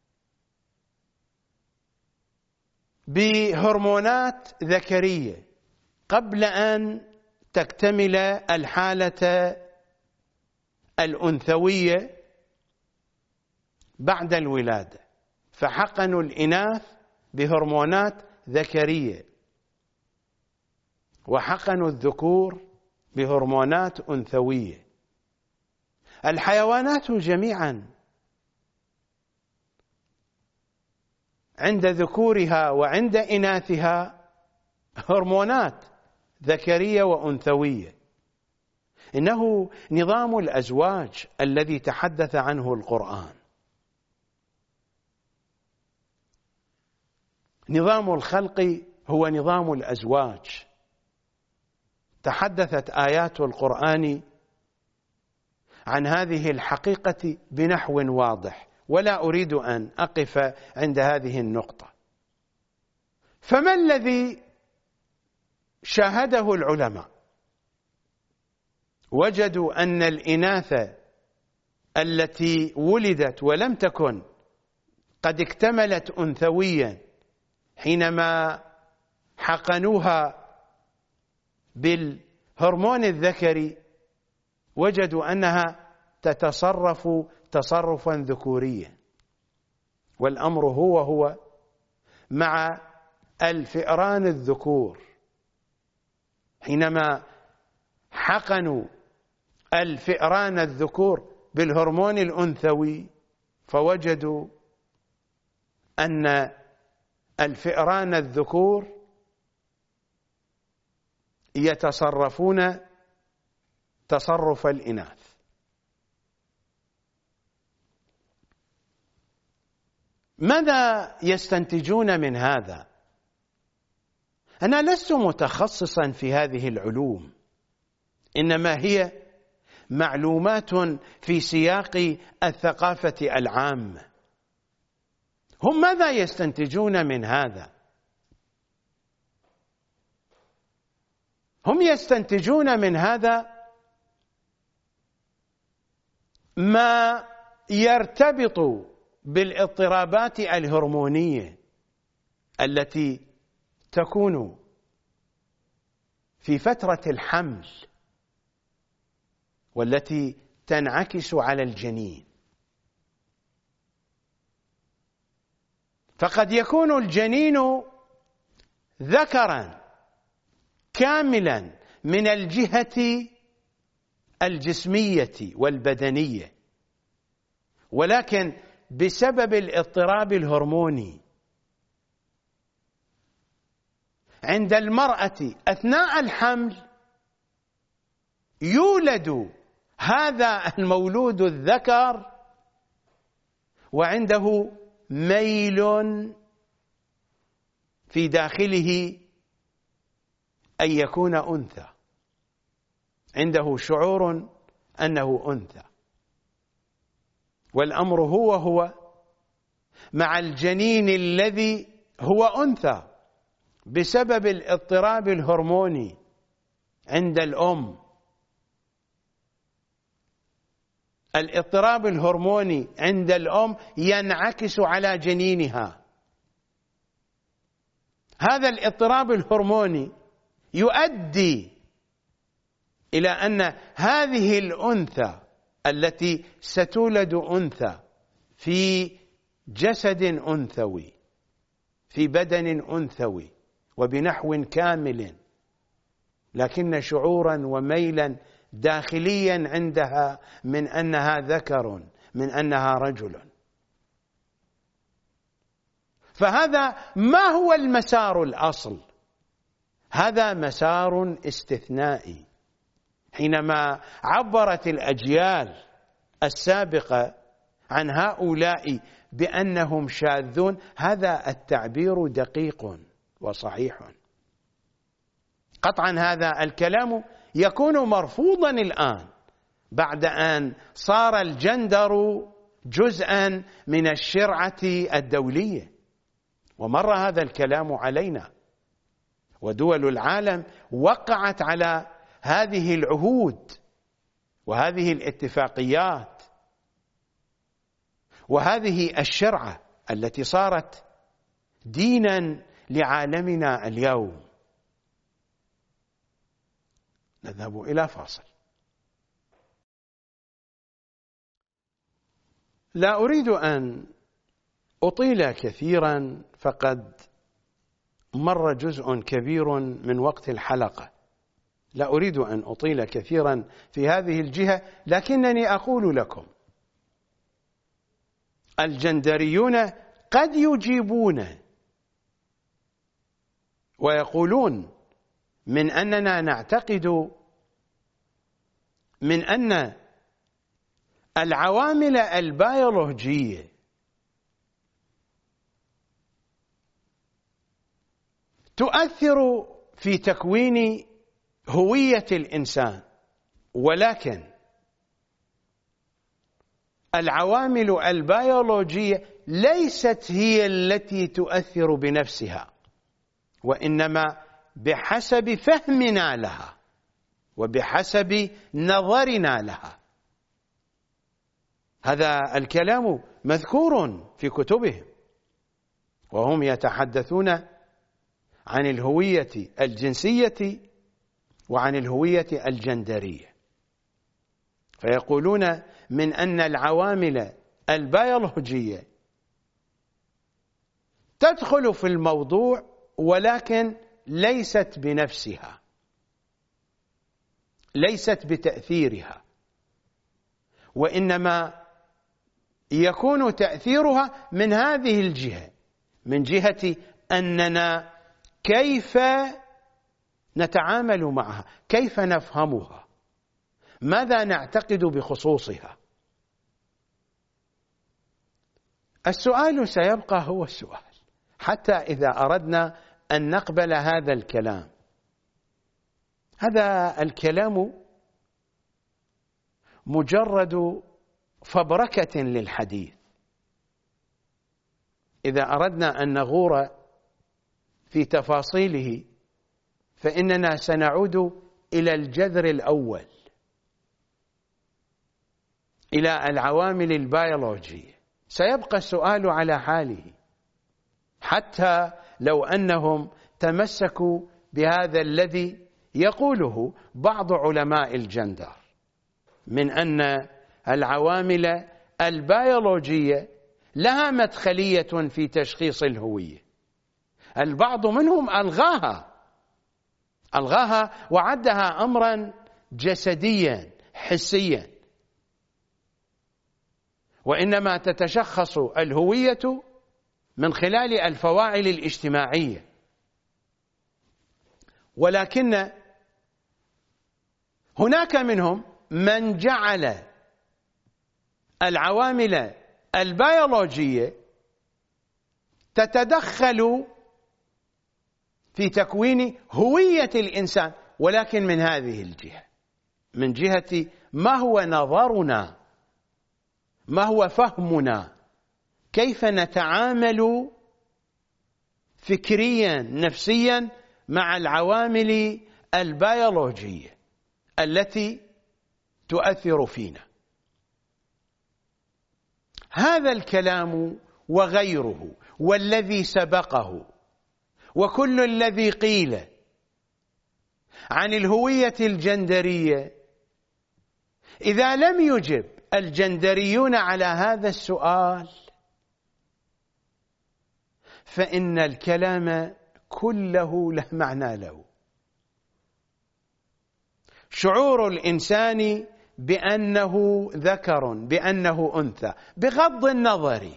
بهرمونات ذكرية قبل أن تكتمل الحالة الأنثوية بعد الولادة، فحقنوا الإناث بهرمونات ذكرية وحقنوا الذكور بهرمونات أنثوية. الحيوانات جميعا عند ذكورها وعند إناثها هرمونات ذكرية وأنثوية. إنه نظام الأزواج الذي تحدث عنه القرآن، نظام الخلق هو نظام الأزواج. تحدثت آيات القرآن عن هذه الحقيقة بنحو واضح، ولا أريد أن أقف عند هذه النقطة. فما الذي شاهده العلماء؟ وجدوا أن الإناث التي ولدت ولم تكن قد اكتملت أنثويا حينما حقنوها بالهرمون الذكري، وجدوا أنها تتصرف تصرفا ذكوريا. والأمر هو هو مع الفئران الذكور، حينما حقنوا الفئران الذكور بالهرمون الأنثوي فوجدوا أن الفئران الذكور يتصرفون تصرف الإناث. ماذا يستنتجون من هذا؟ أنا لست متخصصا في هذه العلوم، إنما هي معلومات في سياق الثقافة العامة. هم ماذا يستنتجون من هذا؟ هم يستنتجون من هذا ما يرتبط بالاضطرابات الهرمونية التي تكون في فترة الحمل والتي تنعكس على الجنين. فقد يكون الجنين ذكرا كاملا من الجهة الجسمية والبدنية، ولكن بسبب الاضطراب الهرموني عند المرأة أثناء الحمل يولد هذا المولود الذكر وعنده ميل في داخله أن يكون أنثى، عنده شعور أنه أنثى. والأمر هو هو مع الجنين الذي هو أنثى بسبب الاضطراب الهرموني عند الأم. الاضطراب الهرموني عند الأم ينعكس على جنينها. هذا الاضطراب الهرموني يؤدي إلى أن هذه الأنثى التي ستولد أنثى في جسد أنثوي في بدن أنثوي وبنحو كامل، لكن شعورا وميلا داخليا عندها من أنها ذكر، من أنها رجل. فهذا ما هو المسار الأصل؟ هذا مسار استثنائي. حينما عبرت الأجيال السابقة عن هؤلاء بأنهم شاذون، هذا التعبير دقيق وصحيح. قطعا هذا الكلام يكون مرفوضا الآن بعد أن صار الجندر جزءا من الشرعة الدولية، ومر هذا الكلام علينا، ودول العالم وقعت على هذه العهود وهذه الاتفاقيات وهذه الشرعة التي صارت دينا لعالمنا اليوم. نذهب إلى فاصل. لا أريد أن أطيل كثيرا، فقد مر جزء كبير من وقت الحلقة. لا أريد أن أطيل كثيرا في هذه الجهة، لكنني أقول لكم الجندريون قد يجيبون ويقولون من أننا نعتقد من أن العوامل البيولوجية تؤثر في تكوين هوية الإنسان، ولكن العوامل البيولوجية ليست هي التي تؤثر بنفسها، وإنما بحسب فهمنا لها وبحسب نظرنا لها. هذا الكلام مذكور في كتبهم، وهم يتحدثون عن الهوية الجنسية وعن الهوية الجندرية، فيقولون من أن العوامل البيولوجية تدخل في الموضوع ولكن ليست بنفسها، ليست بتأثيرها، وإنما يكون تأثيرها من هذه الجهة، من جهة أننا كيف نتعامل معها، كيف نفهمها، ماذا نعتقد بخصوصها. السؤال سيبقى هو السؤال حتى إذا أردنا أن نقبل هذا الكلام. هذا الكلام مجرد فبركة للحديث. إذا أردنا أن نغور في تفاصيله فإننا سنعود إلى الجذر الأول، إلى العوامل البيولوجية. سيبقى السؤال على حاله حتى لو أنهم تمسكوا بهذا الذي يقوله بعض علماء الجندر من أن العوامل البيولوجية لها مدخلية في تشخيص الهوية. البعض منهم ألغاها ألغاها وعدها أمرا جسديا حسيا، وإنما تتشخص الهوية من خلال الفواعل الاجتماعية. ولكن هناك منهم من جعل العوامل البيولوجية تتدخل في تكوين هوية الإنسان، ولكن من هذه الجهة، من جهة ما هو نظرنا، ما هو فهمنا، كيف نتعامل فكريا نفسيا مع العوامل البيولوجية التي تؤثر فينا. هذا الكلام وغيره والذي سبقه وكل الذي قيل عن الهوية الجندرية، إذا لم يجب الجندريون على هذا السؤال فإن الكلام كله له معنى له. شعور الإنسان بأنه ذكر بأنه أنثى بغض النظر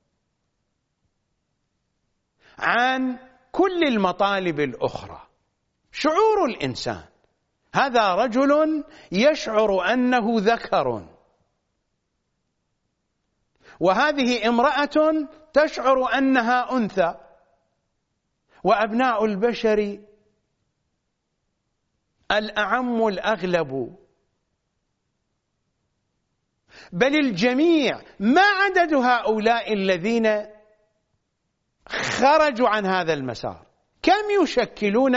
عن كل المطالب الأخرى، شعور الإنسان، هذا رجل يشعر أنه ذكر، وهذه امرأة تشعر أنها أنثى، وأبناء البشر الأعم الأغلب بل الجميع، ما عدد هؤلاء الذين خرجوا عن هذا المسار؟ كم يشكلون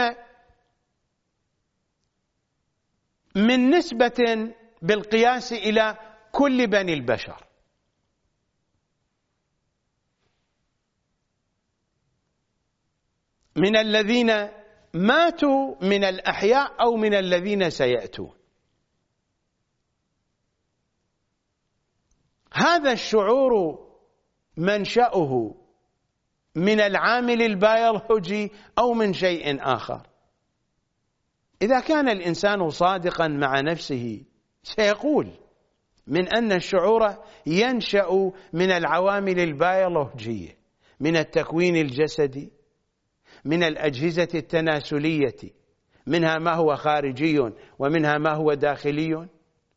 من نسبة بالقياس إلى كل بني البشر؟ من الذين ماتوا من الأحياء أو من الذين سيأتون. هذا الشعور منشأه من العامل البيولوجي أو من شيء آخر. إذا كان الإنسان صادقا مع نفسه سيقول من أن الشعور ينشأ من العوامل البيولوجية، من التكوين الجسدي، من الأجهزة التناسلية، منها ما هو خارجي ومنها ما هو داخلي،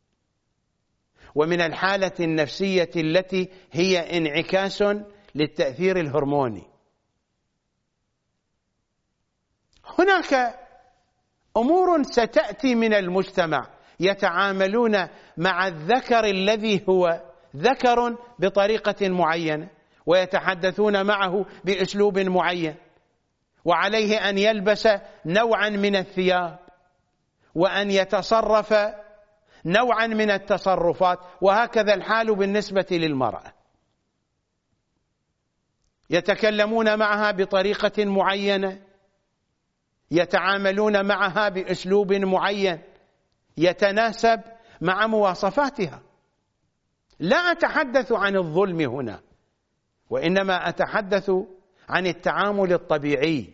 ومن الحالة النفسية التي هي انعكاس للتأثير الهرموني. هناك أمور ستأتي من المجتمع يتعاملون مع الذكر الذي هو ذكر بطريقة معينة، ويتحدثون معه بأسلوب معين، وعليه أن يلبس نوعا من الثياب، وأن يتصرف نوعا من التصرفات، وهكذا الحال بالنسبة للمرأة. يتكلمون معها بطريقة معينة، يتعاملون معها بأسلوب معين يتناسب مع مواصفاتها. لا أتحدث عن الظلم هنا، وإنما أتحدث عن التعامل الطبيعي.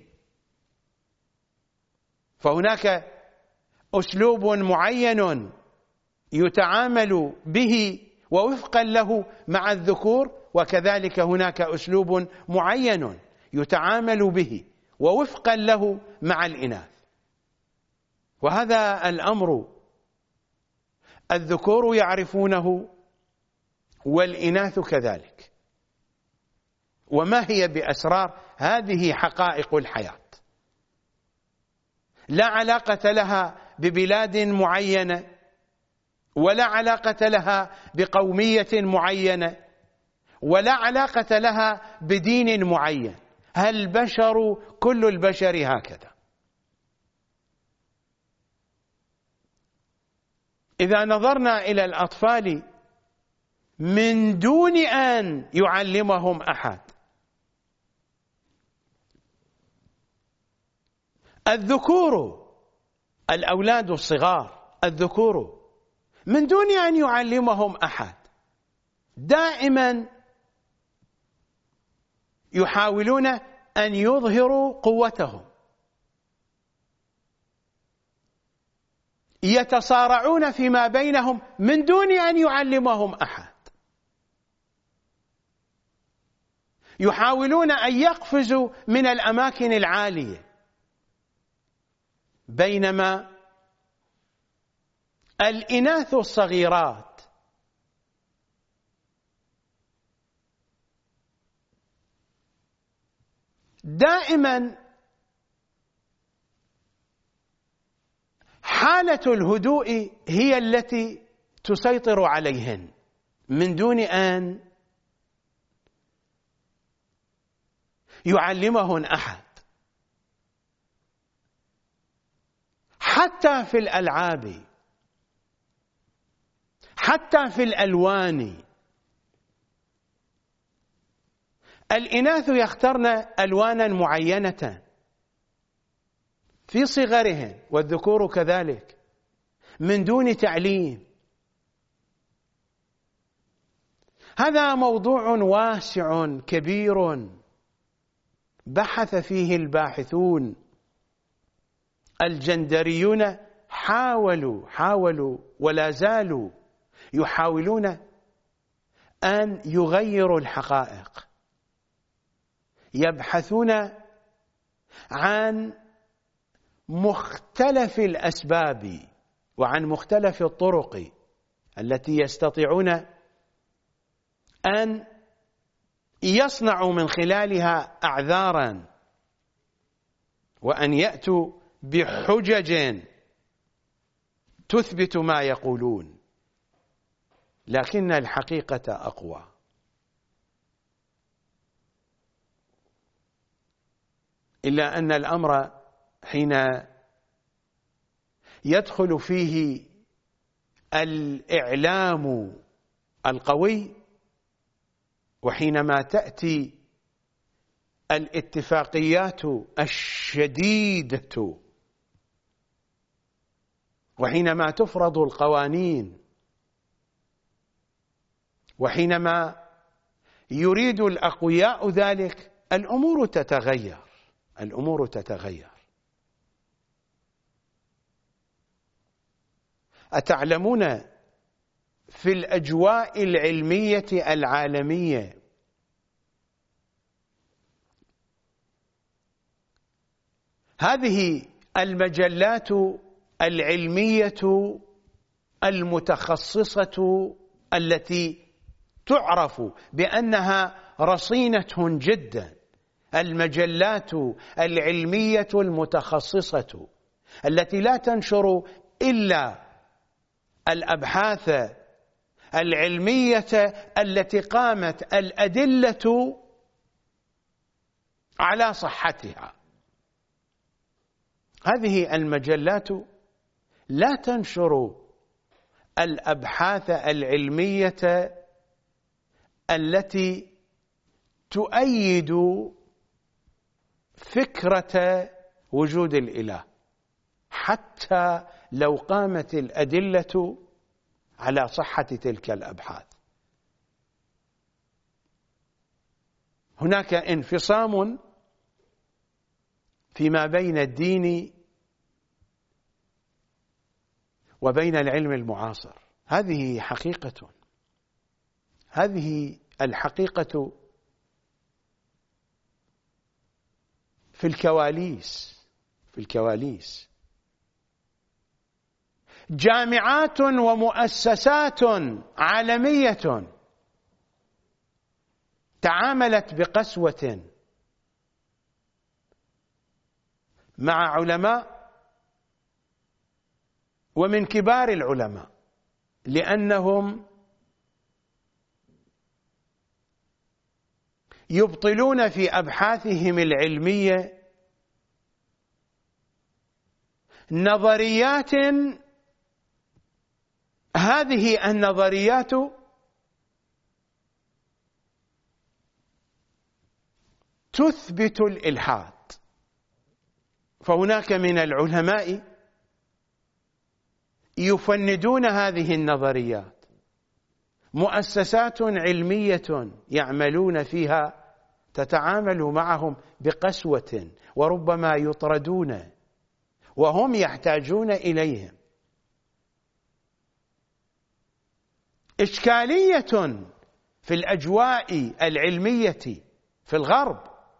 فهناك أسلوب معين يتعامل به ووفقا له مع الذكور، وكذلك هناك أسلوب معين يتعامل به ووفقا له مع الإناث. وهذا الأمر الذكور يعرفونه والإناث كذلك. وما هي بأسرار هذه حقائق الحياة، لا علاقة لها ببلاد معينة، ولا علاقة لها بقومية معينة، ولا علاقة لها بدين معين. البشر كل البشر هكذا. إذا نظرنا إلى الأطفال من دون أن يعلمهم أحد، الذكور الأولاد الصغار الذكور من دون أن يعلمهم أحد دائما يحاولون أن يظهروا قوتهم، يتصارعون فيما بينهم من دون أن يعلمهم أحد، يحاولون أن يقفزوا من الأماكن العالية، بينما الإناث الصغيرات دائما حالة الهدوء هي التي تسيطر عليهن من دون أن يعلمهن أحد. حتى في الألعاب، حتى في الألوان، الإناث يخترن ألوانا معينة في صغرهن، والذكور كذلك من دون تعليم. هذا موضوع واسع كبير بحث فيه الباحثون الجندريون، حاولوا حاولوا ولا زالوا يحاولون أن يغيروا الحقائق، يبحثون عن مختلف الأسباب وعن مختلف الطرق التي يستطيعون أن يصنعوا من خلالها أعذارا وأن يأتوا بحجج تثبت ما يقولون، لكن الحقيقة أقوى. إلا أن الأمر حين يدخل فيه الإعلام القوي، وحينما تأتي الاتفاقيات الشديدة، وحينما تفرض القوانين، وحينما يريد الأقوياء ذلك، الأمور تتغير الأمور تتغير. أتعلمون في الأجواء العلمية العالمية هذه المجلات العلمية المتخصصة التي تعرف بأنها رصينة جدا، المجلات العلمية المتخصصة التي لا تنشر إلا الأبحاث العلمية التي قامت الأدلة على صحتها، هذه المجلات لا تنشر الأبحاث العلمية التي تؤيد فكرة وجود الإله، حتى لو قامت الأدلة على صحة تلك الأبحاث. هناك انفصام فيما بين الدين وبين العلم المعاصر، هذه حقيقة، هذه الحقيقة في الكواليس في الكواليس جامعات ومؤسسات عالمية تعاملت بقسوة مع علماء ومن كبار العلماء، لأنهم يبطلون في أبحاثهم العلمية نظريات، هذه النظريات تثبت الإلحاد. فهناك من العلماء يفندون هذه النظريات، مؤسسات علمية يعملون فيها تتعامل معهم بقسوة، وربما يطردون وهم يحتاجون إليهم. إشكالية في الأجواء العلمية في الغرب،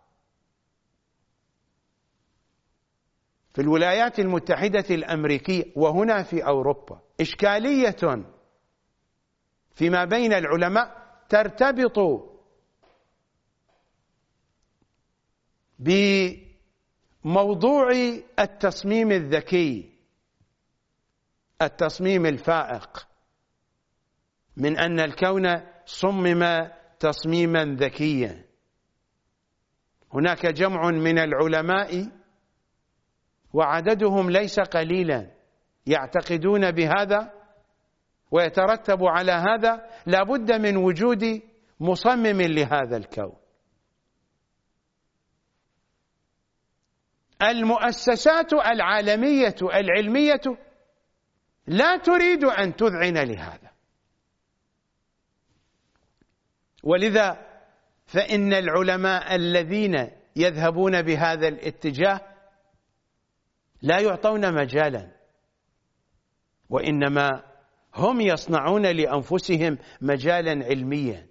في الولايات المتحدة الأمريكية وهنا في أوروبا، إشكالية فيما بين العلماء ترتبط بموضوع التصميم الذكي، التصميم الفائق، من أن الكون صمم تصميما ذكيا. هناك جمع من العلماء وعددهم ليس قليلا يعتقدون بهذا، ويترتب على هذا لا بد من وجود مصمم لهذا الكون. المؤسسات العالمية العلمية لا تريد أن تذعن لهذا، ولذا فإن العلماء الذين يذهبون بهذا الاتجاه لا يعطون مجالا، وإنما هم يصنعون لأنفسهم مجالا علميا.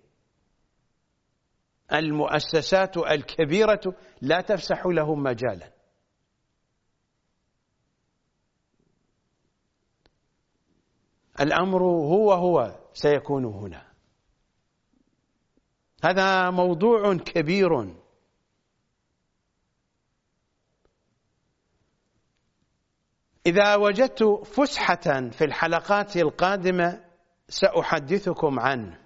المؤسسات الكبيرة لا تفسح لهم مجالا. الأمر هو هو سيكون هنا. هذا موضوع كبير. إذا وجدت فسحة في الحلقات القادمة سأحدثكم عنه.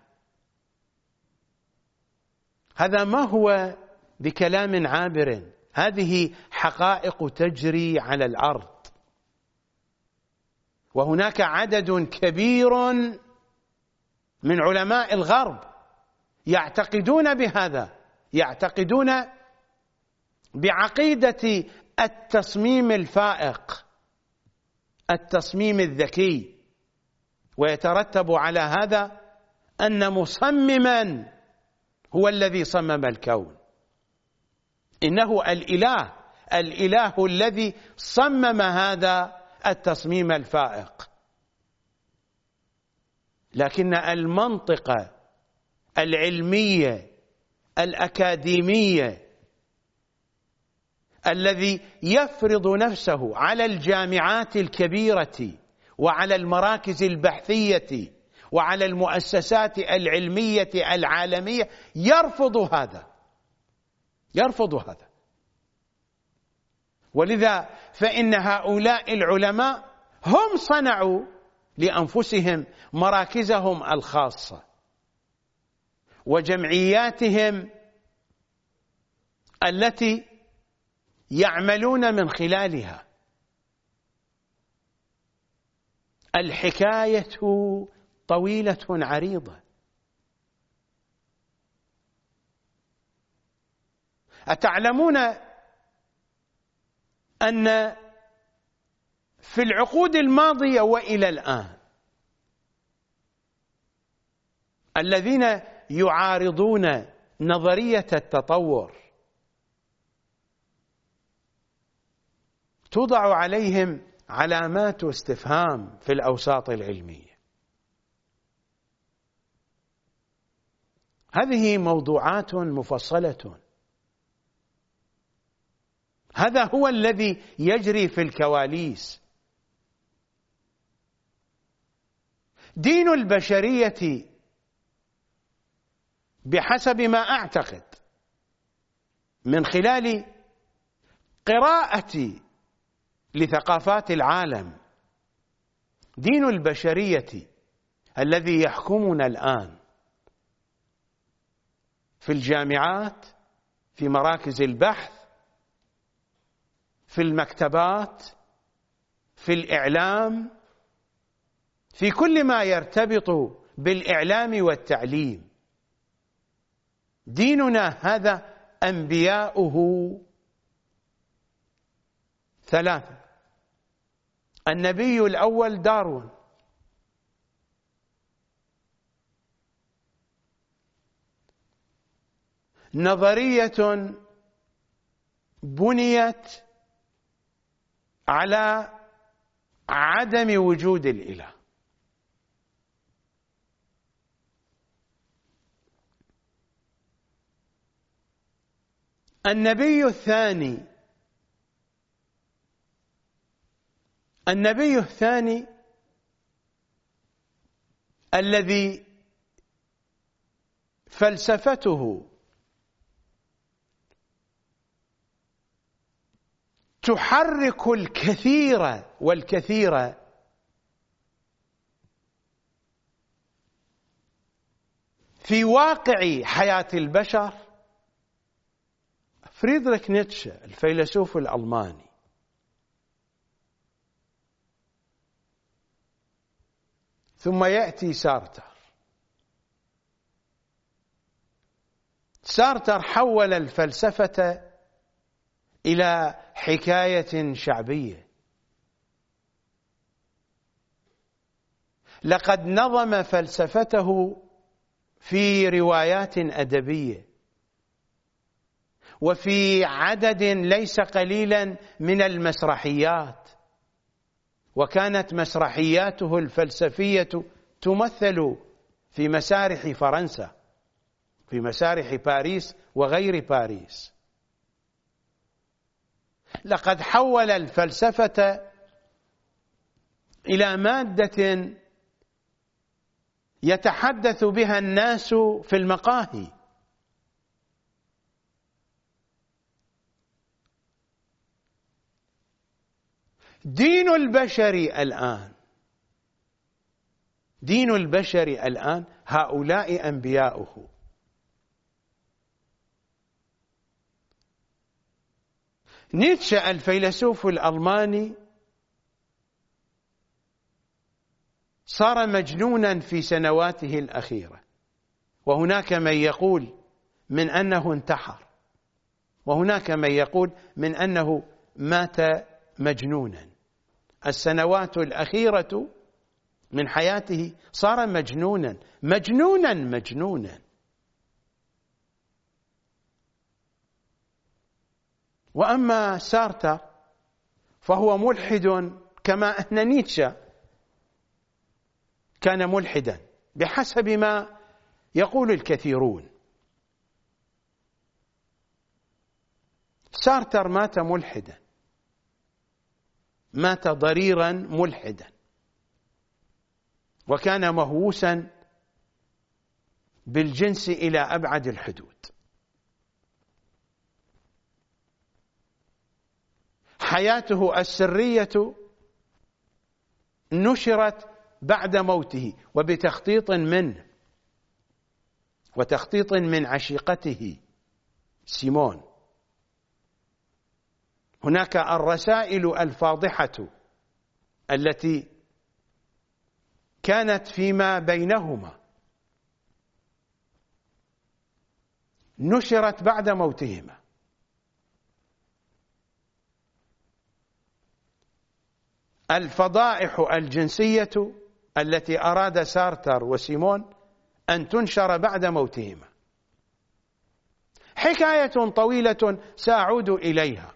هذا ما هو بكلام عابر، هذه حقائق تجري على الأرض، وهناك عدد كبير من علماء الغرب يعتقدون بهذا، يعتقدون بعقيدة التصميم الفائق، التصميم الذكي، ويترتب على هذا أن مصمما هو الذي صمم الكون، إنه الإله، الإله الذي صمم هذا التصميم الفائق. لكن المنطق العلمية الأكاديمية الذي يفرض نفسه على الجامعات الكبيرة وعلى المراكز البحثية وعلى المؤسسات العلمية العالمية يرفض هذا، يرفض هذا. ولذا فإن هؤلاء العلماء هم صنعوا لأنفسهم مراكزهم الخاصة وجمعياتهم التي يعملون من خلالها. الحكاية طويلة عريضة. أتعلمون أن في العقود الماضية وإلى الآن الذين يعارضون نظرية التطور توضع عليهم علامات استفهام في الأوساط العلمية. هذه موضوعات مفصلة، هذا هو الذي يجري في الكواليس. دين البشرية بحسب ما أعتقد من خلال قراءتي لثقافات العالم، دين البشرية الذي يحكمنا الآن في الجامعات، في مراكز البحث، في المكتبات، في الإعلام، في كل ما يرتبط بالإعلام والتعليم. ديننا هذا أنبياؤه ثلاثة. النبي الأول داروين، نظرية بنيت على عدم وجود الإله. النبي الثاني النبي الثاني الذي فلسفته تحرك الكثير والكثير في واقع حياة البشر، فريدريك نيتشه الفيلسوف الألماني. ثم يأتي سارتر. سارتر حول الفلسفة إلى حكاية شعبية. لقد نظم فلسفته في روايات أدبية وفي عدد ليس قليلا من المسرحيات، وكانت مسرحياته الفلسفية تمثل في مسارح فرنسا، في مسارح باريس وغير باريس. لقد حول الفلسفة إلى مادة يتحدث بها الناس في المقاهي دين البشر الآن دين البشر الآن هؤلاء أنبياؤه. نيتشه الفيلسوف الألماني صار مجنونا في سنواته الأخيرة، وهناك من يقول من أنه انتحر، وهناك من يقول من أنه مات مجنونا. السنوات الأخيرة من حياته صار مجنونا مجنونا مجنونا. وأما سارتر فهو ملحد كما أن نيتشه كان ملحدا بحسب ما يقول الكثيرون. سارتر مات ملحدا، مات ضريرا ملحدا، وكان مهووسا بالجنس إلى أبعد الحدود. حياته السرية نشرت بعد موته وبتخطيط منه وتخطيط من عشيقته سيمون. هناك الرسائل الفاضحة التي كانت فيما بينهما نشرت بعد موتهما. الفضائح الجنسية التي أراد سارتر وسيمون أن تنشر بعد موتهما حكاية طويلة سأعود إليها.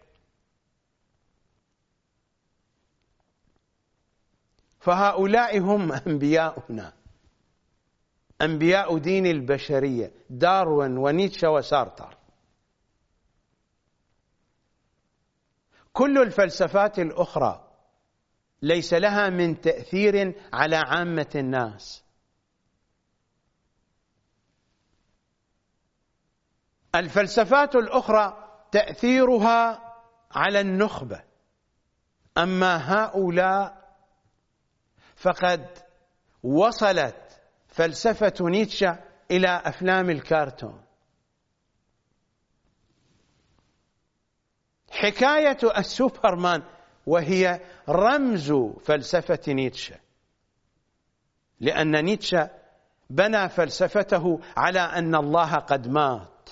فهؤلاء هم أنبياؤنا، أنبياء دين البشرية، داروين ونيتشه وسارتر. كل الفلسفات الأخرى ليس لها من تأثير على عامة الناس. الفلسفات الأخرى تأثيرها على النخبة، أما هؤلاء فقد وصلت فلسفة نيتشه إلى أفلام الكرتون. حكاية السوبرمان وهي رمز فلسفة نيتشه، لأن نيتشه بنى فلسفته على أن الله قد مات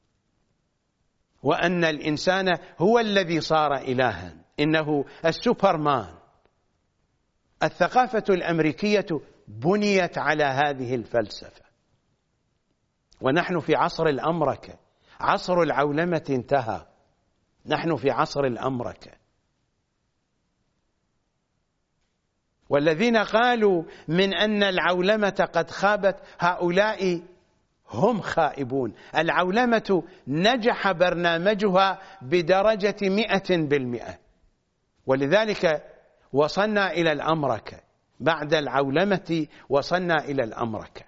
وأن الإنسان هو الذي صار إلها، إنه السوبرمان. الثقافة الأمريكية بنيت على هذه الفلسفة، ونحن في عصر الأمركة، عصر العولمة انتهى، نحن في عصر الأمركة. والذين قالوا من أن العولمة قد خابت هؤلاء هم خائبون. العولمة نجح برنامجها بدرجة مئة بالمئة، ولذلك وصلنا إلى الأمركة. بعد العولمة وصلنا إلى الأمركة.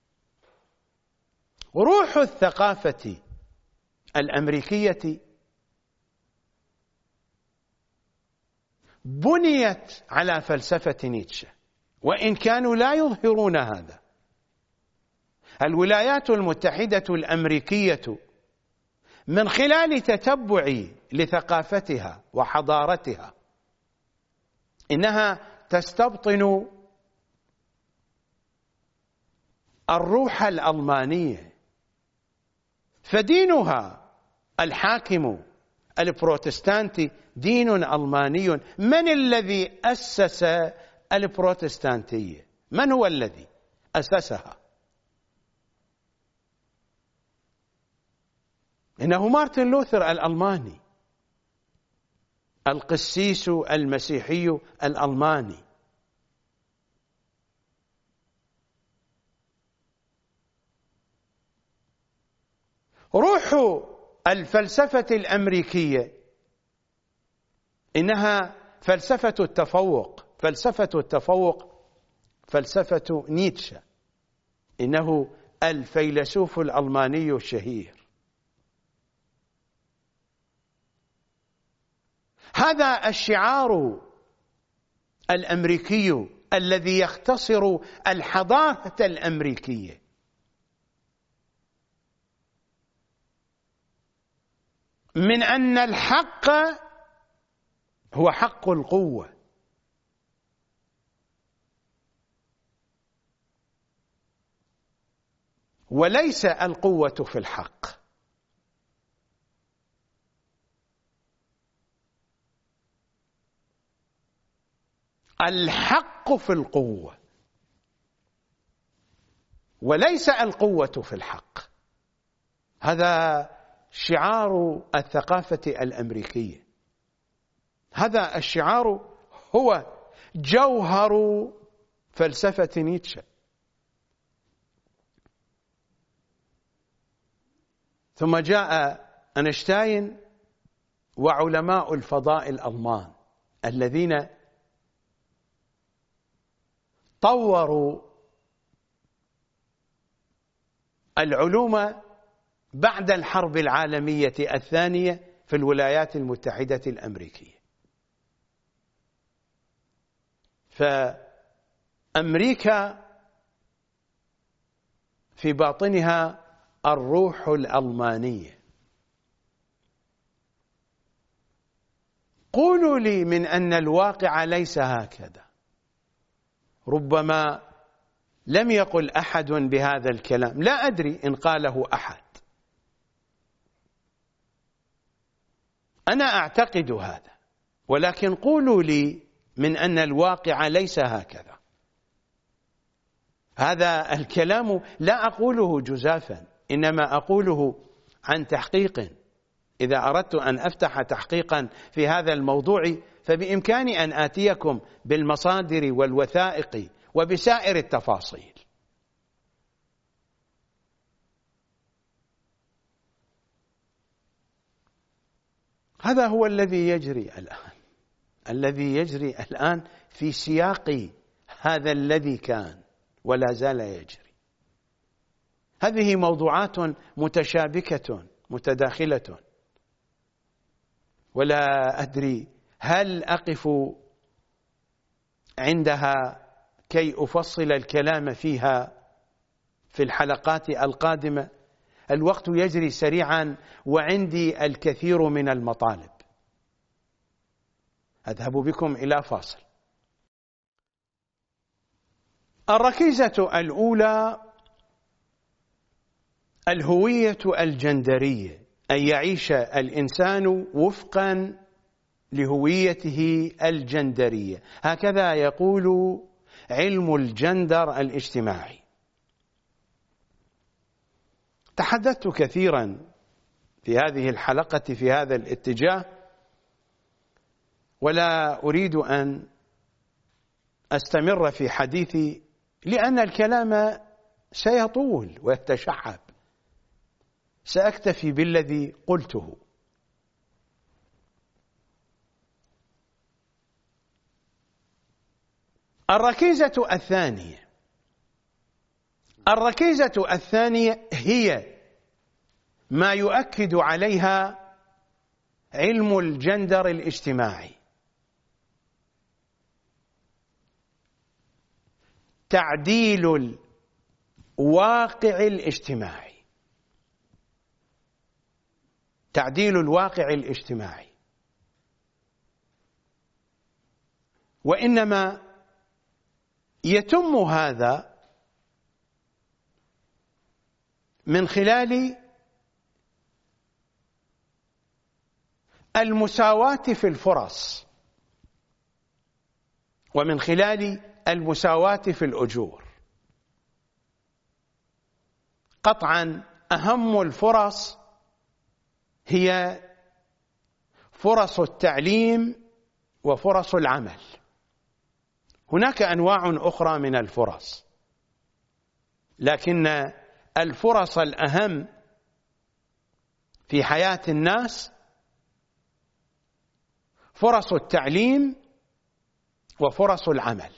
روح الثقافة الأمريكية بنيت على فلسفة نيتشه، وإن كانوا لا يظهرون هذا. الولايات المتحدة الأمريكية من خلال تتبعي لثقافتها وحضارتها إنها تستبطن الروح الألمانية، فدينها الحاكم البروتستانتي دين ألماني. من الذي أسس البروتستانتية؟ من هو الذي أسسها؟ إنه مارتن لوثر الألماني، القسيس المسيحي الألماني. روح الفلسفة الأمريكية إنها فلسفة التفوق، فلسفة التفوق فلسفة نيتشه، إنه الفيلسوف الألماني الشهير. هذا الشعار الأمريكي الذي يختصر الحضارة الأمريكية من أن الحق هو حق القوة، وليس القوة في الحق. الحق في القوة وليس القوة في الحق. هذا شعار الثقافة الأمريكية، هذا الشعار هو جوهر فلسفة نيتشه. ثم جاء أينشتاين وعلماء الفضاء الألمان الذين طوروا العلوم بعد الحرب العالمية الثانية في الولايات المتحدة الأمريكية. فأمريكا في باطنها الروح الألمانية. قولوا لي من أن الواقع ليس هكذا. ربما لم يقل أحد بهذا الكلام، لا أدري إن قاله أحد، أنا أعتقد هذا، ولكن قولوا لي من أن الواقع ليس هكذا. هذا الكلام لا أقوله جزافا، إنما أقوله عن تحقيق. إذا أردت أن أفتح تحقيقا في هذا الموضوع فبإمكاني أن آتيكم بالمصادر والوثائق وبسائر التفاصيل. هذا هو الذي يجري الآن، الذي يجري الآن في سياق هذا الذي كان ولا زال يجري. هذه موضوعات متشابكة متداخلة، ولا أدري هل أقف عندها كي أفصل الكلام فيها في الحلقات القادمة. الوقت يجري سريعا وعندي الكثير من المطالب. أذهب بكم إلى فاصل. الركيزة الأولى الهوية الجندرية، أن يعيش الإنسان وفقا لهويته الجندرية، هكذا يقول علم الجندر الاجتماعي. تحدثت كثيرا في هذه الحلقة في هذا الاتجاه، ولا أريد أن أستمر في حديثي لأن الكلام سيطول ويتشعب. سأكتفي بالذي قلته. الركيزة الثانية الركيزة الثانية هي ما يؤكد عليها علم الجندر الاجتماعي: تعديل الواقع الاجتماعي. تعديل الواقع الاجتماعي، وإنما يتم هذا من خلال المساواة في الفرص، ومن خلال المساواة في الأجور. قطعا أهم الفرص هي فرص التعليم وفرص العمل. هناك أنواع أخرى من الفرص، لكن الفرص الأهم في حياة الناس فرص التعليم وفرص العمل.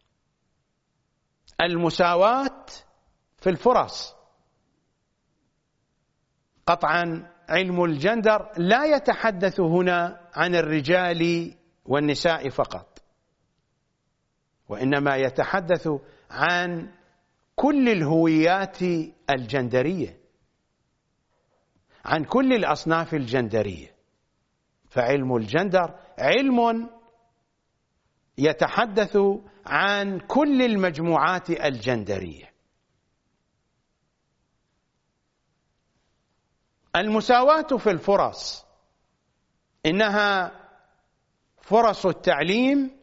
المساواة في الفرص. قطعا علم الجندر لا يتحدث هنا عن الرجال والنساء فقط، وإنما يتحدث عن كل الهويات الجندرية، عن كل الأصناف الجندرية. فعلم الجندر علم يتحدث عن كل المجموعات الجندرية. المساواة في الفرص إنها فرص التعليم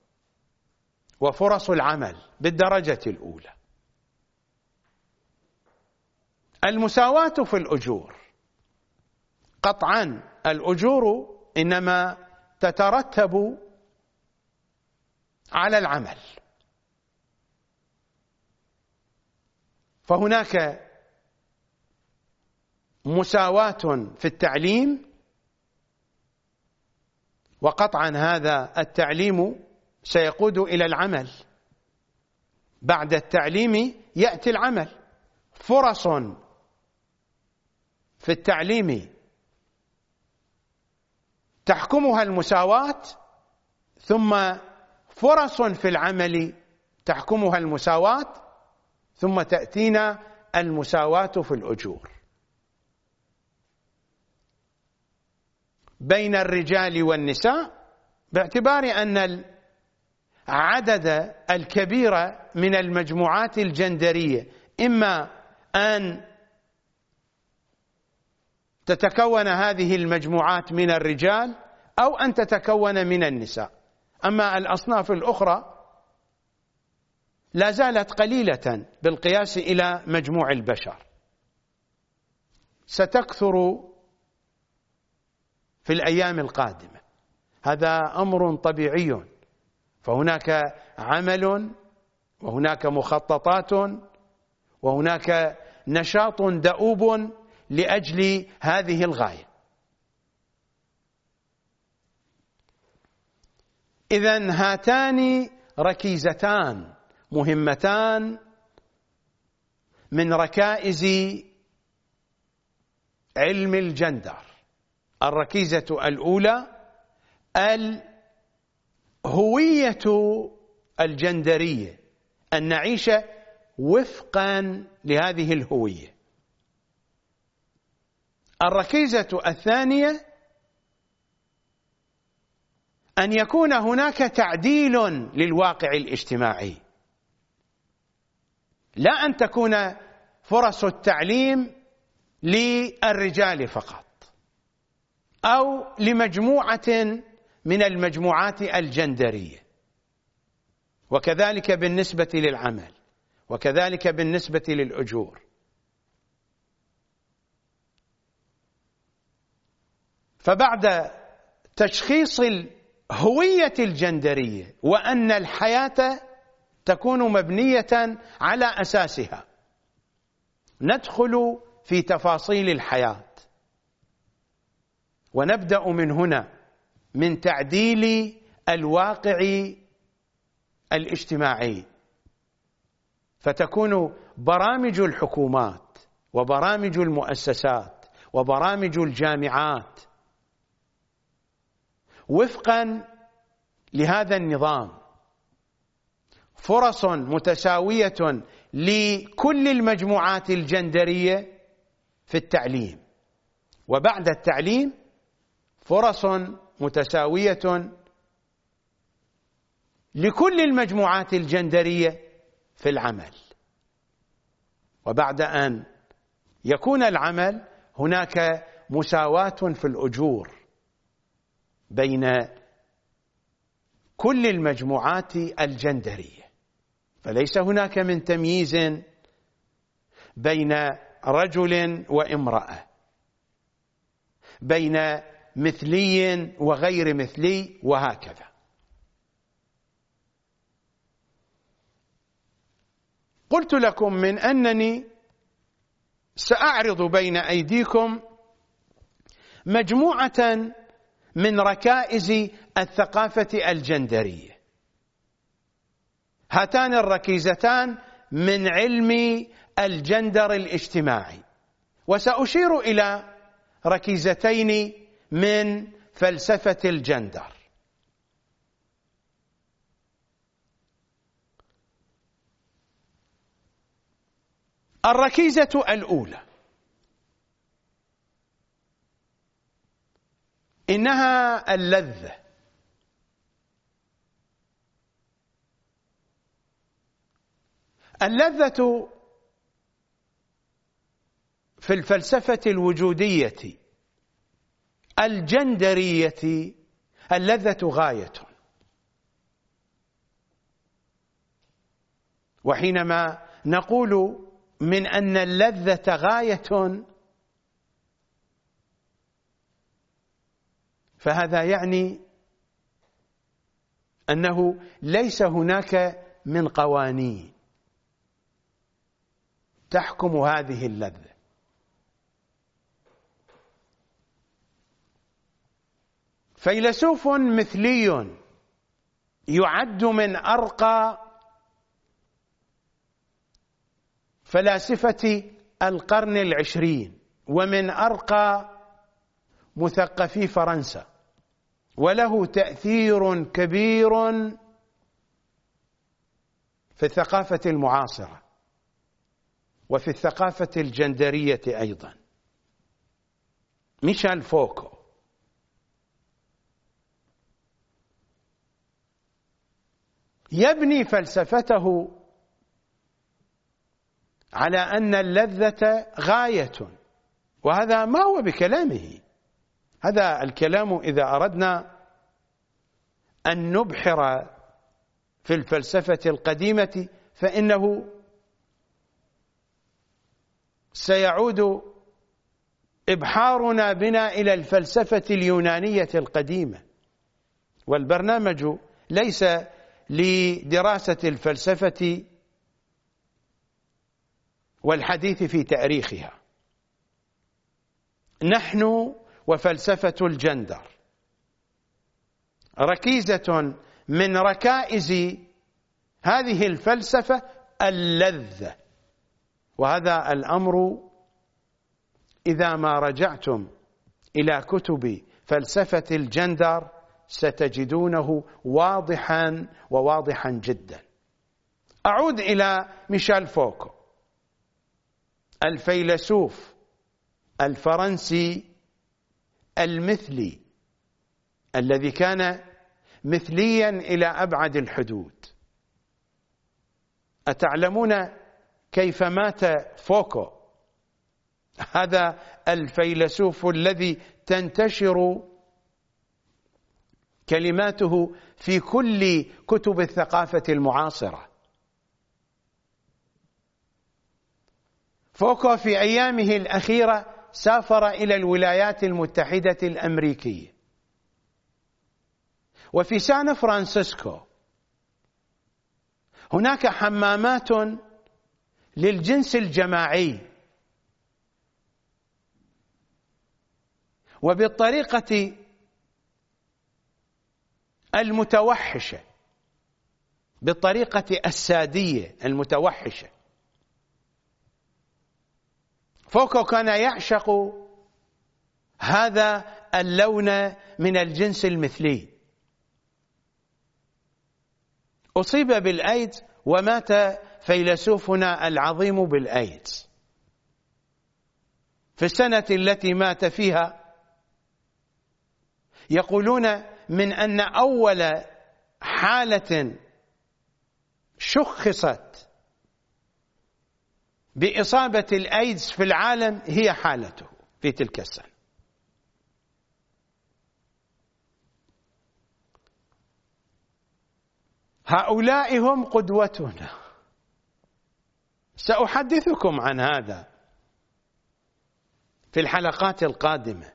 وفرص العمل بالدرجة الأولى. المساواة في الأجور، قطعا الأجور إنما تترتب على العمل، فهناك مساواة في التعليم، وقطعا هذا التعليم سيقود إلى العمل، بعد التعليم يأتي العمل. فرص في التعليم تحكمها المساواة، ثم فرص في العمل تحكمها المساواة، ثم تأتينا المساواة في الأجور بين الرجال والنساء، باعتبار أن العدد الكبير من المجموعات الجندرية إما أن تتكون هذه المجموعات من الرجال أو أن تتكون من النساء. أما الأصناف الأخرى لا زالت قليلة بالقياس إلى مجموع البشر، ستكثر في الأيام القادمة. هذا أمر طبيعي، فهناك عمل وهناك مخططات وهناك نشاط دؤوب لأجل هذه الغاية. إذن هاتان ركيزتان مهمتان من ركائز علم الجندر. الركيزة الأولى الهوية الجندرية، أن نعيش وفقا لهذه الهوية. الركيزة الثانية أن يكون هناك تعديل للواقع الاجتماعي، لا أن تكون فرص التعليم للرجال فقط أو لمجموعة من المجموعات الجندرية، وكذلك بالنسبة للعمل، وكذلك بالنسبة للأجور. فبعد تشخيص الهوية الجندرية وأن الحياة تكون مبنية على أساسها، ندخل في تفاصيل الحياة ونبدأ من هنا، من تعديل الواقع الاجتماعي. فتكون برامج الحكومات وبرامج المؤسسات وبرامج الجامعات وفقا لهذا النظام، فرص متساوية لكل المجموعات الجندرية في التعليم، وبعد التعليم فرص متساوية لكل المجموعات الجندرية في العمل. وبعد أن يكون العمل هناك مساواة في الأجور بين كل المجموعات الجندرية، فليس هناك من تمييز بين رجل وامرأة، بين مثلي وغير مثلي، وهكذا. قلت لكم من أنني سأعرض بين أيديكم مجموعة من ركائز الثقافة الجندرية. هاتان الركيزتان من علم الجندر الاجتماعي، وسأشير إلى ركيزتين من فلسفة الجندر. الركيزة الأولى إنها اللذة. اللذة في الفلسفة الوجودية الجندرية اللذة غاية، وحينما نقول من أن اللذة غاية فهذا يعني أنه ليس هناك من قوانين تحكم هذه اللذة. فيلسوف مثلي يعد من أرقى فلاسفة القرن العشرين ومن أرقى مثقفي فرنسا، وله تأثير كبير في الثقافة المعاصرة وفي الثقافة الجندرية أيضا، ميشيل فوكو. يبني فلسفته على أن اللذة غاية، وهذا ما هو بكلامه، هذا الكلام إذا أردنا أن نبحر في الفلسفة القديمة فإنه سيعود إبحارنا بنا إلى الفلسفة اليونانية القديمة، والبرنامج ليس لدراسة الفلسفة والحديث في تاريخها. نحن وفلسفة الجندر ركيزة من ركائز هذه الفلسفة اللذة، وهذا الأمر إذا ما رجعتم إلى كتب فلسفة الجندر ستجدونه واضحا وواضحا جدا. أعود إلى ميشيل فوكو الفيلسوف الفرنسي المثلي الذي كان مثليا إلى أبعد الحدود. أتعلمون كيف مات فوكو، هذا الفيلسوف الذي تنتشر كلماته في كل كتب الثقافة المعاصرة؟ فوكو في أيامه الأخيرة سافر إلى الولايات المتحدة الأمريكية، وفي سان فرانسيسكو هناك حمامات للجنس الجماعي، وبالطريقة المتوحشة، بالطريقة السادية المتوحشة. فوكو كان يعشق هذا اللون من الجنس المثلي. أصيب بالأيدز ومات فيلسوفنا العظيم بالأيدز. في السنة التي مات فيها يقولون من أن أول حالة شخصت بإصابة الأيدز في العالم هي حالته في تلك السنة. هؤلاء هم قدوتنا. سأحدثكم عن هذا في الحلقات القادمة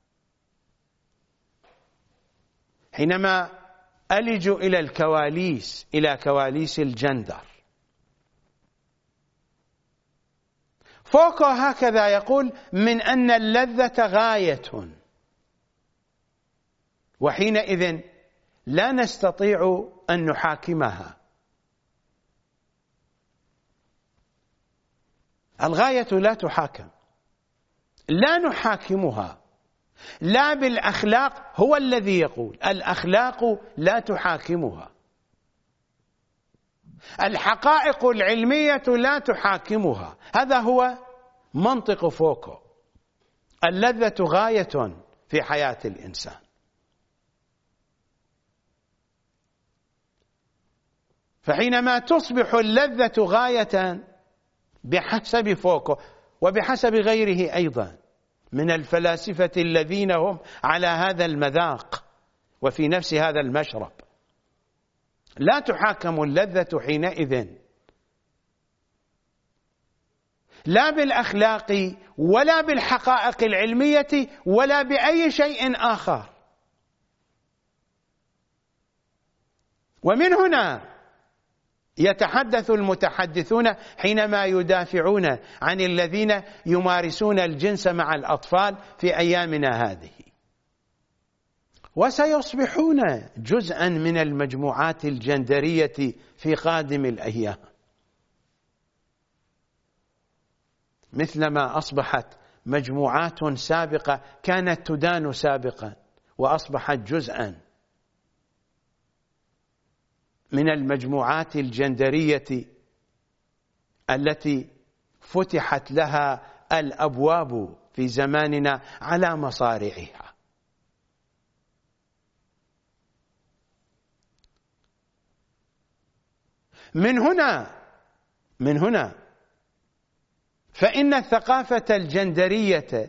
حينما ألج إلى الكواليس، إلى كواليس الجندر. فوكو هكذا يقول من أن اللذة غاية، وحينئذ لا نستطيع أن نحاكمها. الغاية لا تحاكم، لا نحاكمها، لا بالأخلاق. هو الذي يقول الأخلاق لا تحاكمها. الحقائق العلمية لا تحاكمها. هذا هو منطق فوكو. اللذة غاية في حياة الإنسان. فحينما تصبح اللذة غاية بحسب فوكو وبحسب غيره أيضا من الفلاسفة الذين هم على هذا المذاق وفي نفس هذا المشرب، لا تحاكم اللذة حينئذ لا بالأخلاق ولا بالحقائق العلمية ولا بأي شيء آخر. ومن هنا يتحدث المتحدثون حينما يدافعون عن الذين يمارسون الجنس مع الأطفال في أيامنا هذه، وسيصبحون جزءا من المجموعات الجندرية في قادم الأيام، مثلما أصبحت مجموعات سابقة كانت تدان سابقا وأصبحت جزءا من المجموعات الجندرية التي فتحت لها الأبواب في زماننا على مصارعها. من هنا من هنا فإن الثقافة الجندرية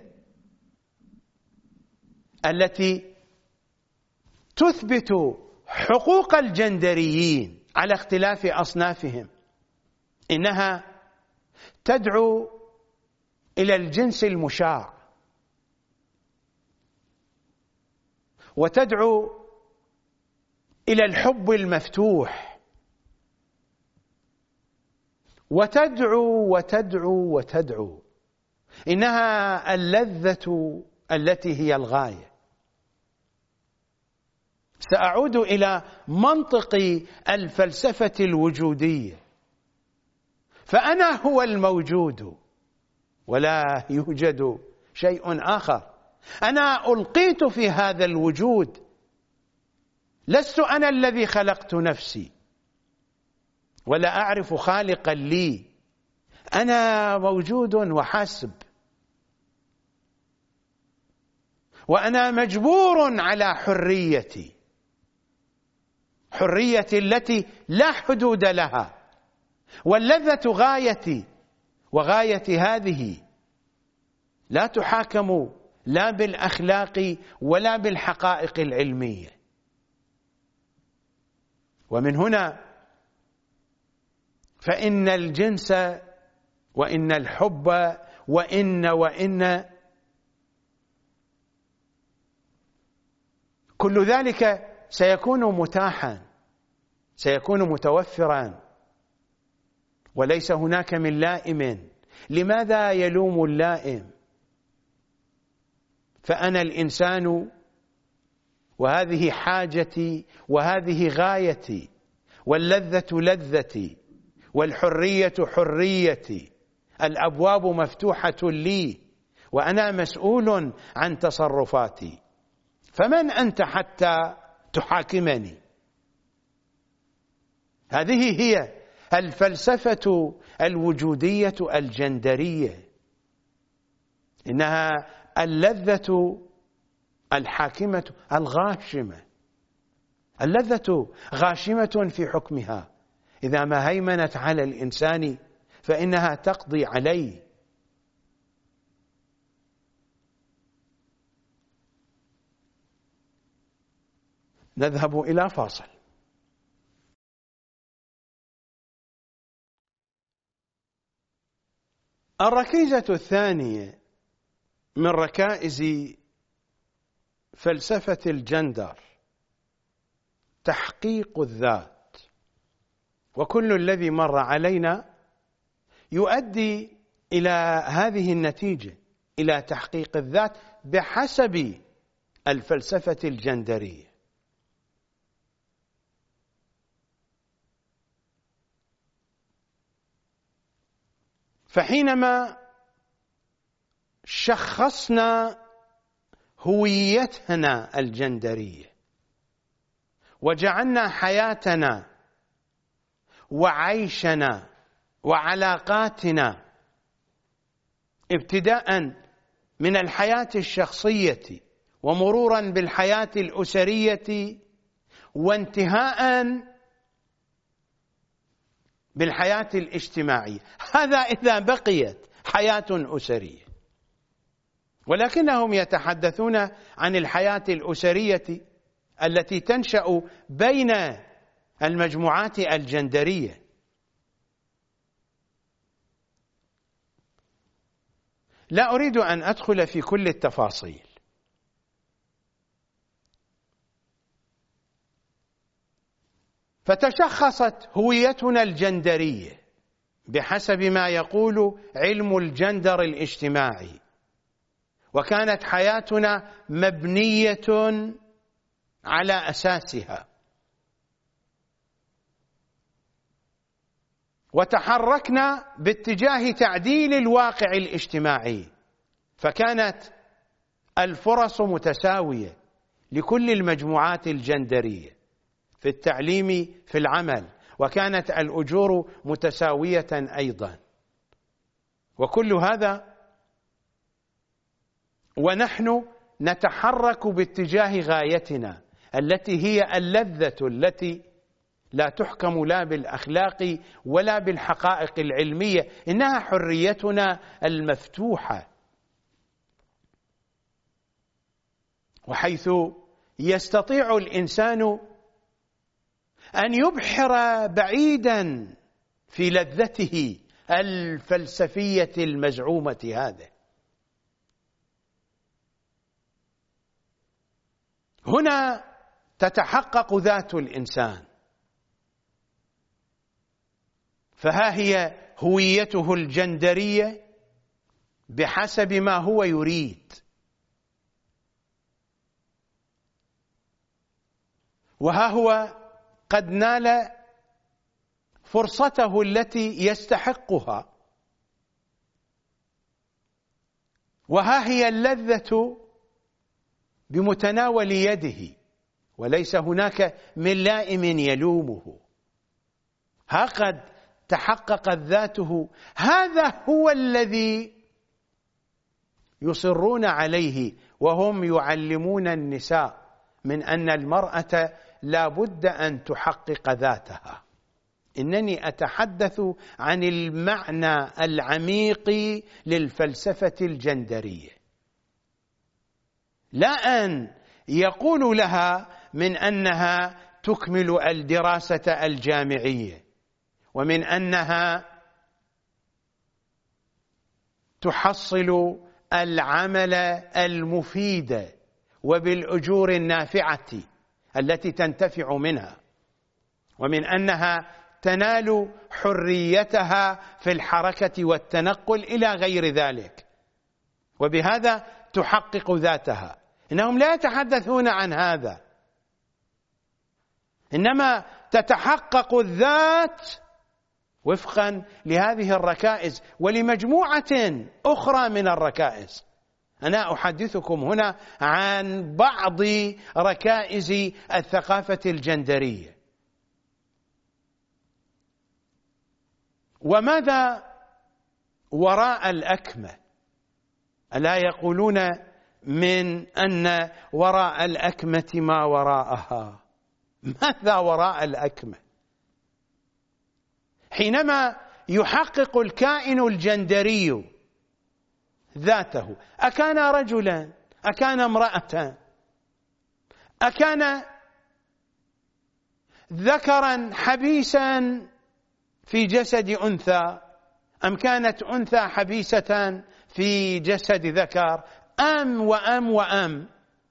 التي تثبت حقوق الجندريين على اختلاف أصنافهم إنها تدعو إلى الجنس المشاع، وتدعو إلى الحب المفتوح، وتدعو وتدعو وتدعو إنها اللذة التي هي الغاية. سأعود إلى منطق الفلسفة الوجودية، فأنا هو الموجود ولا يوجد شيء آخر. أنا ألقيت في هذا الوجود، لست أنا الذي خلقت نفسي ولا أعرف خالقا لي، أنا موجود وحسب، وأنا مجبور على حريتي، حريتي التي لا حدود لها، واللذة غايتي، وغايتي هذه لا تحاكم لا بالأخلاق ولا بالحقائق العلمية. ومن هنا فإن الجنس وإن الحب وإن وإن كل ذلك سيكون متاحا، سيكون متوفرا، وليس هناك من لائم. لماذا يلوم اللائم؟ فأنا الإنسان، وهذه حاجتي، وهذه غايتي، واللذة لذتي، والحرية حريتي، الأبواب مفتوحة لي، وأنا مسؤول عن تصرفاتي، فمن أنت حتى تحاكمني؟ هذه هي الفلسفة الوجودية الجندرية، إنها اللذة الحاكمة الغاشمة. اللذة غاشمة في حكمها، إذا ما هيمنت على الإنسان فإنها تقضي عليه. نذهب إلى فاصل. الركيزة الثانية من ركائز فلسفة الجندر تحقيق الذات، وكل الذي مر علينا يؤدي إلى هذه النتيجة، إلى تحقيق الذات بحسب الفلسفة الجندرية. فحينما شخصنا هويتنا الجندرية وجعلنا حياتنا وعيشنا وعلاقاتنا، ابتداء من الحياة الشخصية ومرورا بالحياة الأسرية وانتهاء بالحياة الاجتماعية. هذا إذا بقيت حياة أسرية، ولكنهم يتحدثون عن الحياة الأسرية التي تنشأ بين المجموعات الجندرية. لا أريد أن أدخل في كل التفاصيل، فتشخصت هويتنا الجندرية بحسب ما يقول علم الجندر الاجتماعي، وكانت حياتنا مبنية على أساسها، وتحركنا باتجاه تعديل الواقع الاجتماعي، فكانت الفرص متساوية لكل المجموعات الجندرية في التعليم في العمل، وكانت الأجور متساوية أيضا. وكل هذا ونحن نتحرك باتجاه غايتنا التي هي اللذة التي لا تحكم لا بالأخلاق ولا بالحقائق العلمية، إنها حريتنا المفتوحة، وحيث يستطيع الإنسان أن يبحر بعيدا في لذته الفلسفية المزعومة هذه. هنا تتحقق ذات الإنسان، فها هي هويته الجندرية بحسب ما هو يريد، وها هو قد نال فرصته التي يستحقها، وها هي اللذة بمتناول يده، وليس هناك من لائم يلومه. ها قد تحققت ذاته. هذا هو الذي يصرون عليه وهم يعلمون النساء من أن المرأة لا بد أن تحقق ذاتها. إنني أتحدث عن المعنى العميق للفلسفة الجندرية، لا أن يقول لها من أنها تكمل الدراسة الجامعية، ومن أنها تحصل العمل المفيد وبالأجور النافعة التي تنتفع منها، ومن أنها تنال حريتها في الحركة والتنقل إلى غير ذلك، وبهذا تحقق ذاتها. إنهم لا يتحدثون عن هذا، إنما تتحقق الذات وفقا لهذه الركائز ولمجموعة أخرى من الركائز. أنا أحدثكم هنا عن بعض ركائز الثقافة الجندرية. وماذا وراء الأكمة؟ ألا يقولون من أن وراء الأكمة ما وراءها؟ ماذا وراء الأكمة؟ حينما يحقق الكائن الجندري ذاته، أكان رجلا، أكان امرأة، أكان ذكرا حبيسا في جسد أنثى، أم كانت أنثى حبيسة في جسد ذكر، أم وأم وأم.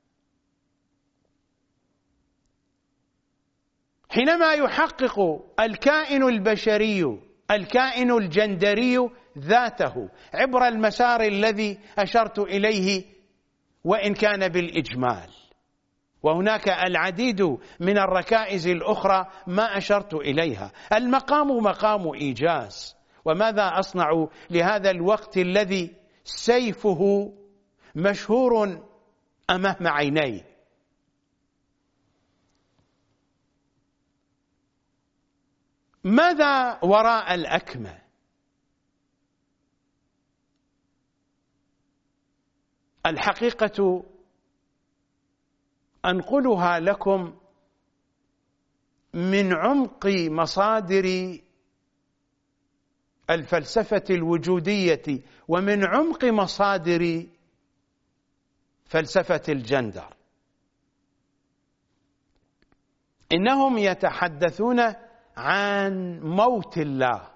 حينما يحقق الكائن البشري الكائن الجندري ذاته عبر المسار الذي أشرت إليه وإن كان بالإجمال، وهناك العديد من الركائز الأخرى ما أشرت إليها. المقام مقام إيجاز. وماذا أصنع لهذا الوقت الذي سيفه مشهور أمام عيني؟ ماذا وراء الأكمة؟ الحقيقة أنقلها لكم من عمق مصادر الفلسفة الوجودية ومن عمق مصادر فلسفة الجندر. إنهم يتحدثون عن موت الله.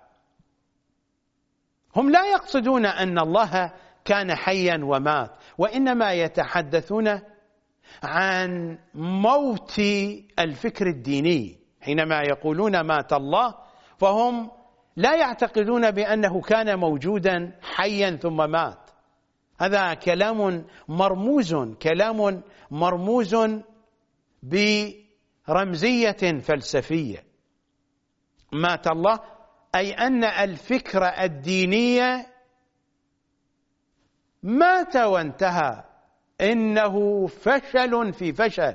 هم لا يقصدون أن الله كان حيا ومات، وإنما يتحدثون عن موت الفكر الديني. حينما يقولون مات الله فهم لا يعتقدون بأنه كان موجودا حيا ثم مات. هذا كلام مرموز، كلام مرموز برمزية فلسفية. مات الله أي أن الفكر الديني مات وانتهى، إنه فشل في فشل.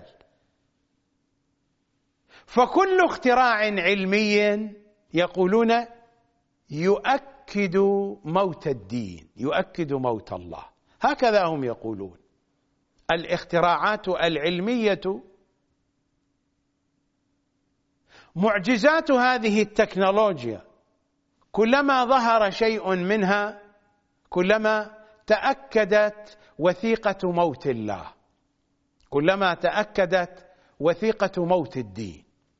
فكل اختراع علمي يقولون يؤكد موت الدين، يؤكد موت الله. هكذا هم يقولون. الاختراعات العلمية، معجزات هذه التكنولوجيا، كلما ظهر شيء منها كلما تأكدت وثيقة موت الله، كلما تأكدت وثيقة موت الدين.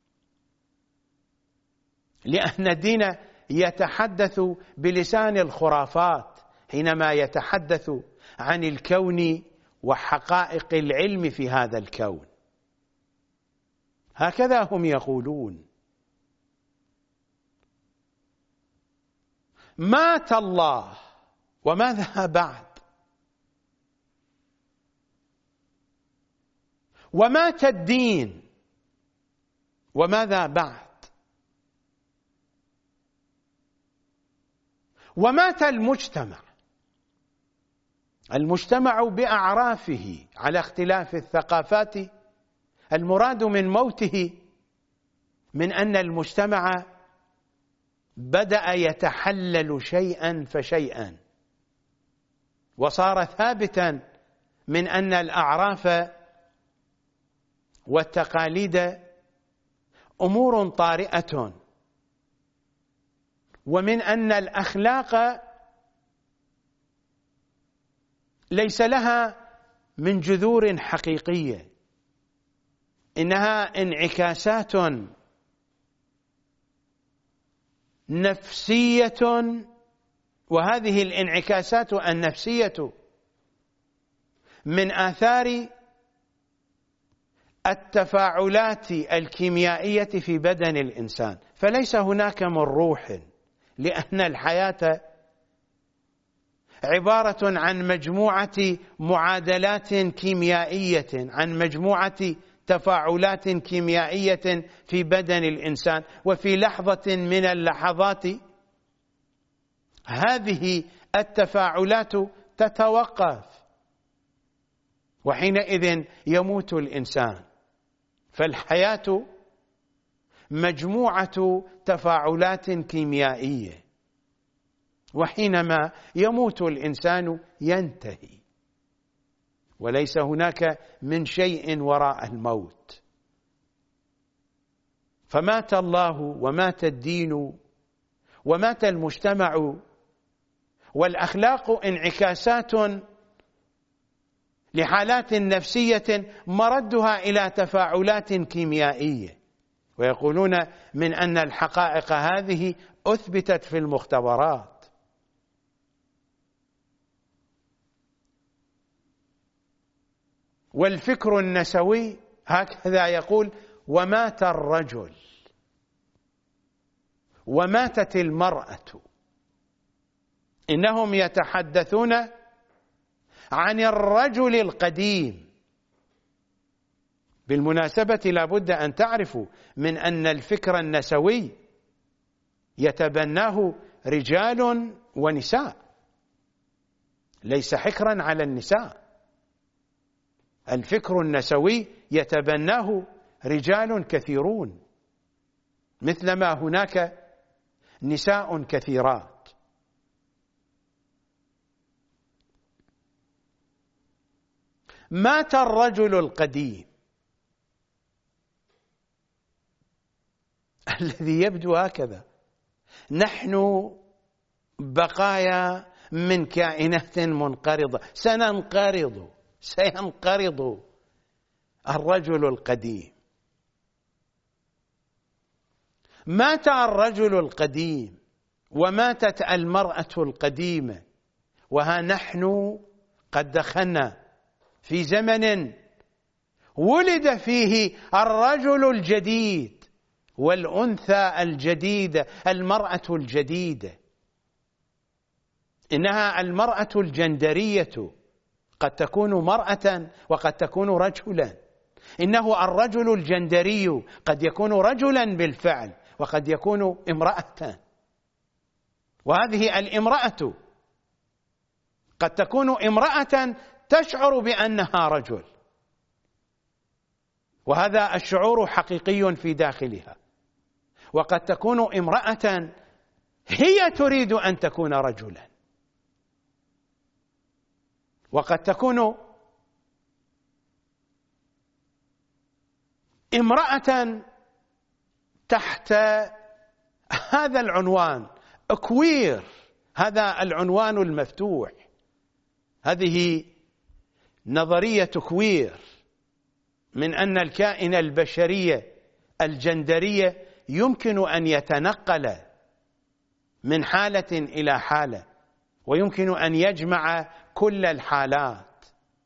لأن الدين يتحدث بلسان الخرافات حينما يتحدث عن الكون وحقائق العلم في هذا الكون. هكذا هم يقولون. مات الله وماذا بعد؟ ومات الدين وماذا بعد؟ ومات المجتمع، المجتمع بأعرافه على اختلاف الثقافات. المراد من موته من أن المجتمع بدأ يتحلل شيئا فشيئا، وصار ثابتا من أن الأعراف والتقاليد أمور طارئة، ومن أن الأخلاق ليس لها من جذور حقيقية، إنها انعكاسات نفسية، وهذه الانعكاسات النفسية من آثار التفاعلات الكيميائية في بدن الإنسان. فليس هناك من روح، لأن الحياة عبارة عن مجموعة معادلات كيميائية، عن مجموعة تفاعلات كيميائية في بدن الإنسان. وفي لحظة من اللحظات هذه التفاعلات تتوقف، وحينئذ يموت الإنسان. فالحياة مجموعة تفاعلات كيميائية، وحينما يموت الإنسان ينتهي، وليس هناك من شيء وراء الموت. فمات الله ومات الدين ومات المجتمع. والأخلاق انعكاسات لحالات نفسية مردها إلى تفاعلات كيميائية، ويقولون من أن الحقائق هذه أثبتت في المختبرات. والفكر النسوي هكذا يقول: ومات الرجل وماتت المرأة. إنهم يتحدثون عن الرجل القديم. بالمناسبة لا بد أن تعرفوا من أن الفكر النسوي يتبناه رجال ونساء، ليس حكرا على النساء. الفكر النسوي يتبناه رجال كثيرون، مثلما هناك نساء كثيرات. مات الرجل القديم الذي يبدو هكذا. نحن بقايا من كائنات منقرضة، سننقرض سينقرض الرجل القديم. مات الرجل القديم وماتت المرأة القديمة، وها نحن قد دخلنا في زمن ولد فيه الرجل الجديد والأنثى الجديدة، المرأة الجديدة. إنها المرأة الجندرية، قد تكون مرأة وقد تكون رجلا. إنه الرجل الجندري قد يكون رجلا بالفعل وقد يكون امرأة، وهذه الامرأة قد تكون امرأة تشعر بأنها رجل، وهذا الشعور حقيقي في داخلها. وقد تكون امرأة هي تريد أن تكون رجلا، وقد تكون امرأة تحت هذا العنوان كوير، هذا العنوان المفتوح. هذه نظرية كوير، من أن الكائن البشري الجندري يمكن أن يتنقل من حالة إلى حالة، ويمكن أن يجمع كل الحالات.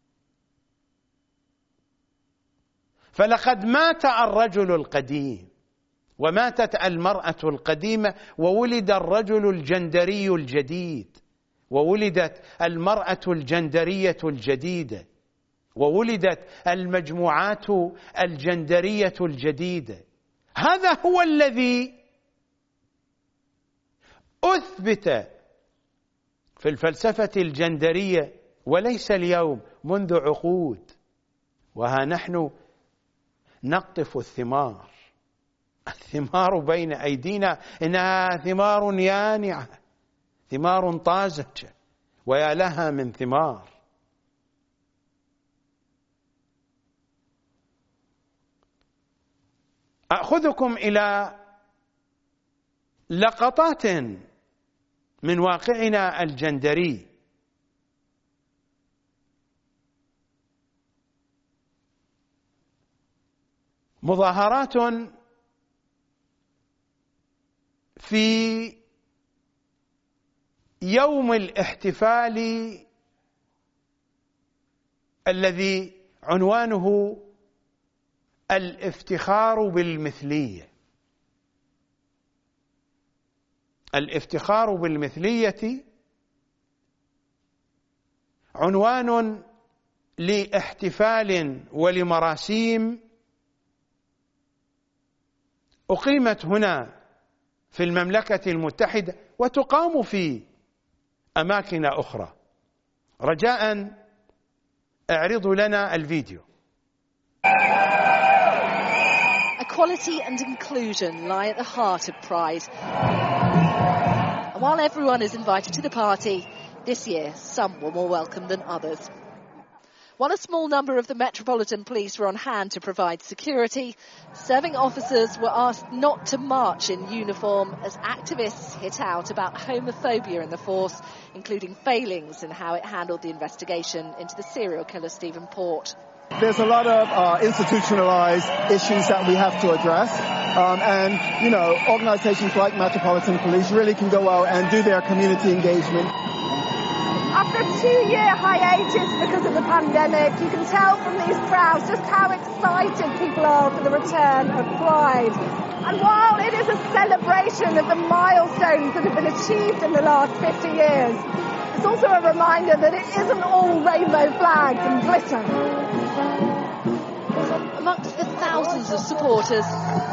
فلقد مات الرجل القديم وماتت المرأة القديمة، وولد الرجل الجندري الجديد، وولدت المرأة الجندرية الجديدة، وولدت المجموعات الجندرية الجديدة. هذا هو الذي أثبت في الفلسفة الجندرية، وليس اليوم، منذ عقود. وها نحن نقطف الثمار، الثمار بين أيدينا، إنها ثمار يانعة، ثمار طازجة، ويا لها من ثمار. أخذكم إلى لقطات من واقعنا الجندري. مظاهرات في يوم الاحتفال الذي عنوانه الافتخار بالمثلية. الافتخار بالمثلية عنوان لاحتفال ولمراسيم أقيمت هنا في المملكة المتحدة وتقام في أماكن أخرى. رجاء اعرضوا لنا الفيديو. Equality and inclusion lie at the heart of Pride. And while everyone is invited to the party, this year some were more welcome than others. While a small number of the Metropolitan Police were on hand to provide security, serving officers were asked not to march in uniform as activists hit out about homophobia in the force, including failings in how it handled the investigation into the serial killer Stephen Port. There's a lot of uh, institutionalized issues that we have to address. Um, and, you know, organizations like Metropolitan Police really can go out and do their community engagement. After a two-year hiatus because of the pandemic, you can tell from these crowds just how excited people are for the return of Pride. And while it is a celebration of the milestones that have been achieved in the last fifty years, it's also a reminder that it isn't all rainbow flags and glitter. Amongst the thousands of supporters,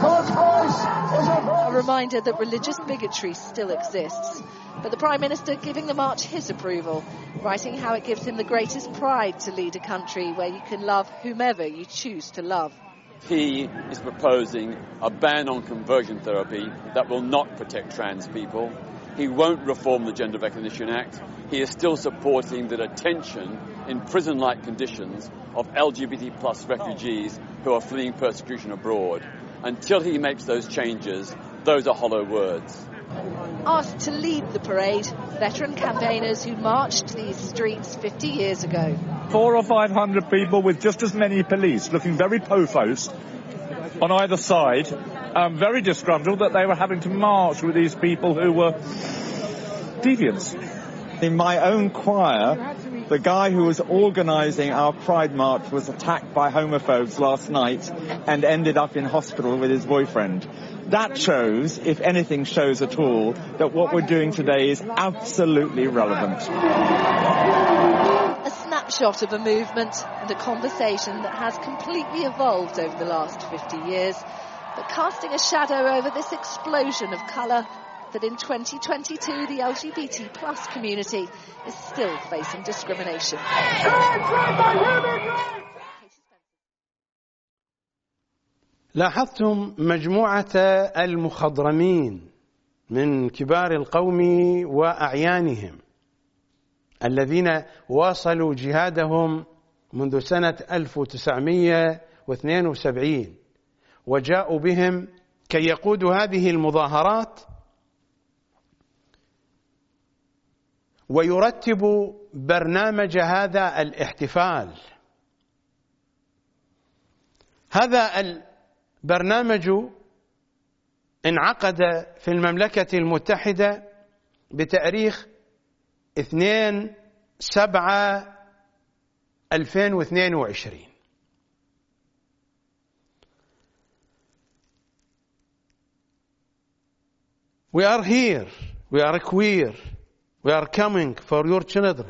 a reminder that religious bigotry still exists. But the Prime Minister giving the march his approval, writing how it gives him the greatest pride to lead a country where you can love whomever you choose to love. he is proposing a ban on conversion therapy that will not protect trans people. He won't reform the Gender Recognition Act. He is still supporting the detention in prison-like conditions of L G B T plus refugees who are fleeing persecution abroad. Until he makes those changes, those are hollow words. Asked to lead the parade, veteran campaigners who marched these streets fifty years ago. Four or five hundred people with just as many police looking very po-faced on either side, um, very disgruntled that they were having to march with these people who were deviants. In my own choir, the guy who was organising our Pride March was attacked by homophobes last night and ended up in hospital with his boyfriend. That shows, if anything shows at all, that what we're doing today is absolutely relevant. A snapshot of a movement and a conversation that has completely evolved over the last fifty years, but casting a shadow over this explosion of colour that in twenty twenty-two the L G B T plus community is still facing discrimination. لاحظتم مجموعة المخضرمين من كبار القوم وأعيانهم الذين واصلوا جهادهم منذ سنة ألف وتسعمئة واثنين وسبعين وجاءوا بهم كي يقودوا هذه المظاهرات ويرتبوا برنامج هذا الاحتفال. هذا البرنامج انعقد في المملكة المتحدة بتاريخ اثنين سبعة ألفين واثنين وعشرين. We are here, we are queer, we are coming for your children.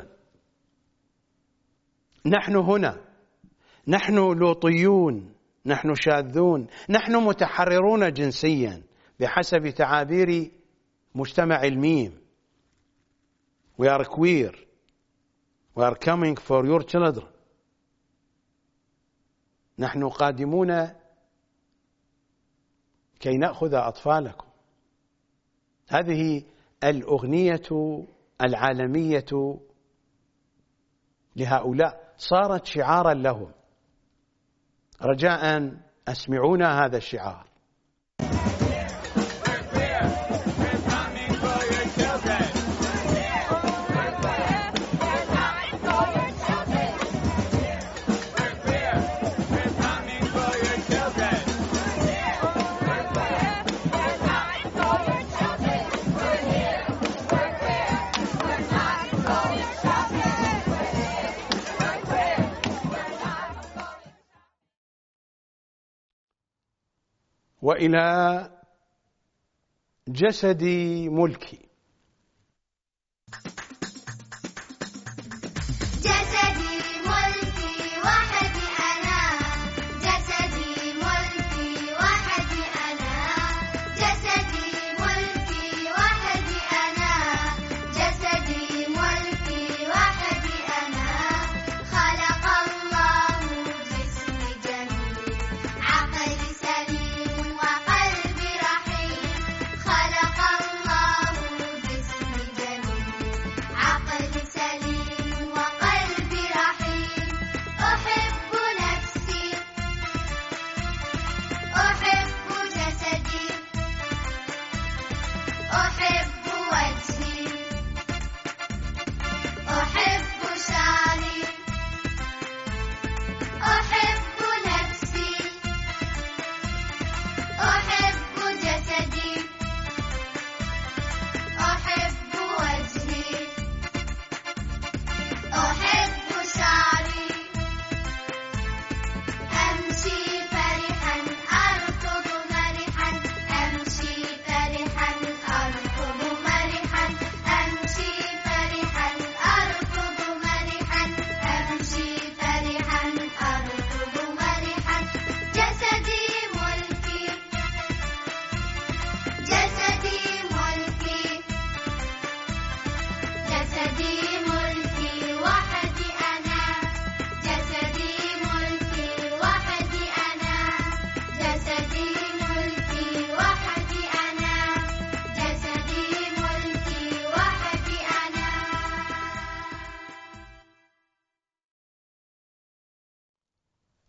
نحن هنا، نحن لوطيون، نحن شاذون، نحن متحررون جنسيا بحسب تعابير مجتمع الميم. We are queer, we are coming for your children. نحن قادمون كي نأخذ أطفالكم. هذه الأغنية العالمية لهؤلاء صارت شعارا لهم. رجاء أسمعونا هذا الشعار. وإلى جسدي ملكي. جسدي ملكي وحدي أنا، جسدي ملكي وحدي أنا، جسدي ملكي وحدي أنا، جسدي ملكي وحدي أنا. خلق الله جسمي جميل، عقلي سليم وقلبي رحيم. خلق الله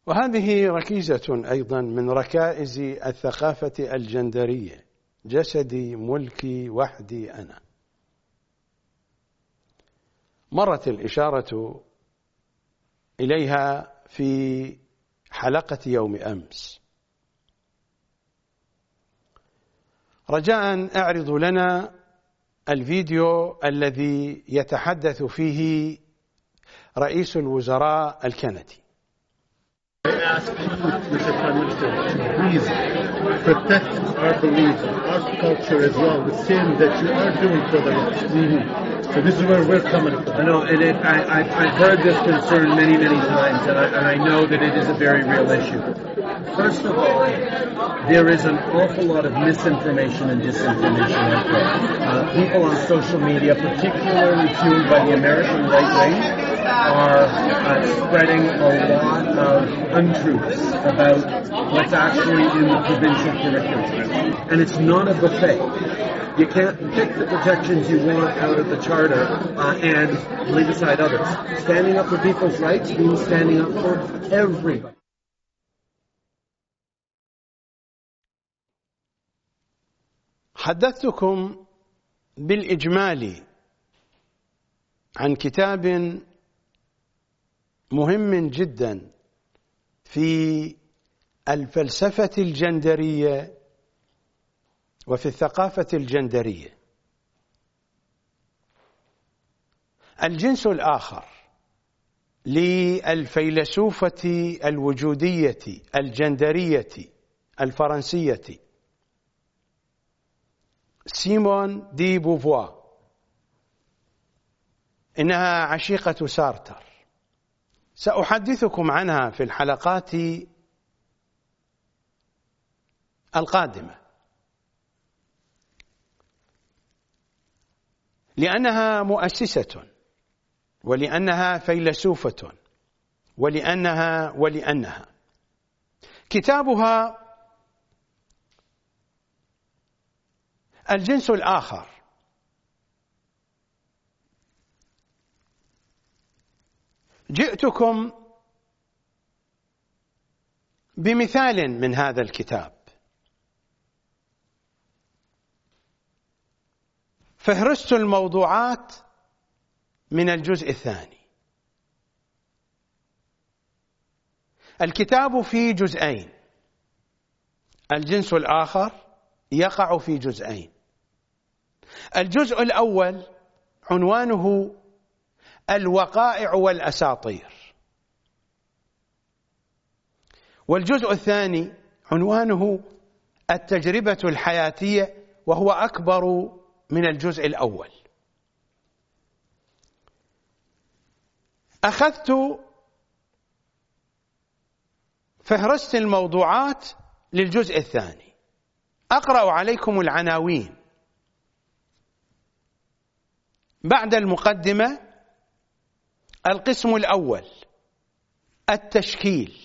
وهذه ركيزة أيضا من ركائز الثقافة الجندرية: جسدي ملكي وحدي أنا. مرت الإشارة إليها في حلقة يوم أمس. رجاء اعرضوا لنا الفيديو الذي يتحدث فيه رئيس الوزراء الكندي. I ask Mister Prime Minister to please protect our beliefs, our culture as well, the same that you are doing for the rest. Mm-hmm. So this is where we're coming from. I know, and it, I, I've, I've heard this concern many, many times, and I, and I know that it is a very real issue. First of all, there is an awful lot of misinformation and disinformation out there. Uh, people on social media, particularly fueled by the American right wing, are uh, spreading a lot of untruths about what's actually in the provincial curriculum. And it's not a buffet. You can't pick the protections you want out of the charter uh, and leave aside others. Standing up for people's rights means standing up for everybody. حدثتكم بالإجمال عن كتاب مهم جدا في الفلسفة الجندرية وفي الثقافة الجندرية. الجنس الآخر للفيلسوفة الوجودية الجندرية الفرنسية سيمون دي بوفوار، إنها عشيقة سارتر. سأحدثكم عنها في الحلقات القادمة، لأنها مؤسسة ولأنها فيلسوفة ولأنها ولأنها كتابها الجنس الآخر. جئتكم بمثال من هذا الكتاب. فهرست الموضوعات من الجزء الثاني. الكتاب في جزئين، الجنس الآخر يقع في جزئين. الجزء الأول عنوانه الوقائع والأساطير، والجزء الثاني عنوانه التجربة الحياتية، وهو أكبر من الجزء الأول. أخذت فهرست الموضوعات للجزء الثاني. أقرأ عليكم العناوين. بعد المقدمة: القسم الأول التشكيل،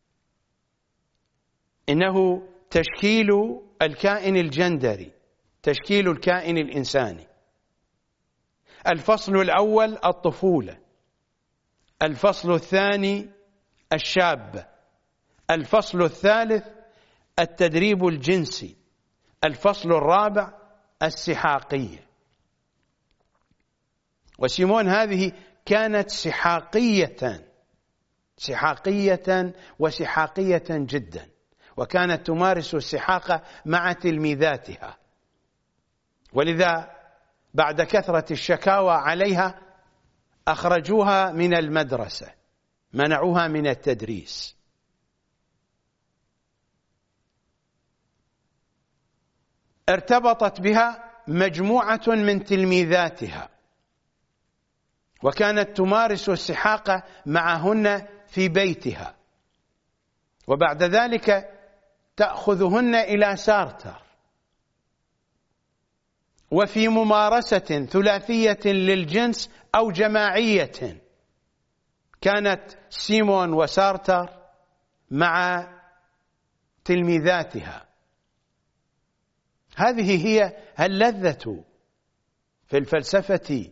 إنه تشكيل الكائن الجندري، تشكيل الكائن الإنساني. الفصل الأول الطفولة، الفصل الثاني الشابة، الفصل الثالث التدريب الجنسي، الفصل الرابع السحاقية. وسيمون هذه كانت سحاقية سحاقية وسحاقية جدا، وكانت تمارس السحاقة مع تلميذاتها، ولذا بعد كثرة الشكاوى عليها أخرجوها من المدرسة، منعوها من التدريس. ارتبطت بها مجموعة من تلميذاتها، وكانت تمارس السحاقة معهن في بيتها، وبعد ذلك تأخذهن إلى سارتر. وفي ممارسة ثلاثية للجنس أو جماعية كانت سيمون وسارتر مع تلميذاتها. هذه هي اللذة في الفلسفة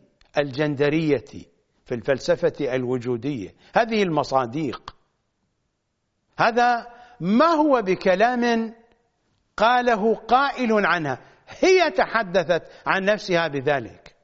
الجندرية، في الفلسفة الوجودية. هذه المصادق هذا ما هو بكلام قاله قائل عنها، هي تحدثت عن نفسها بذلك.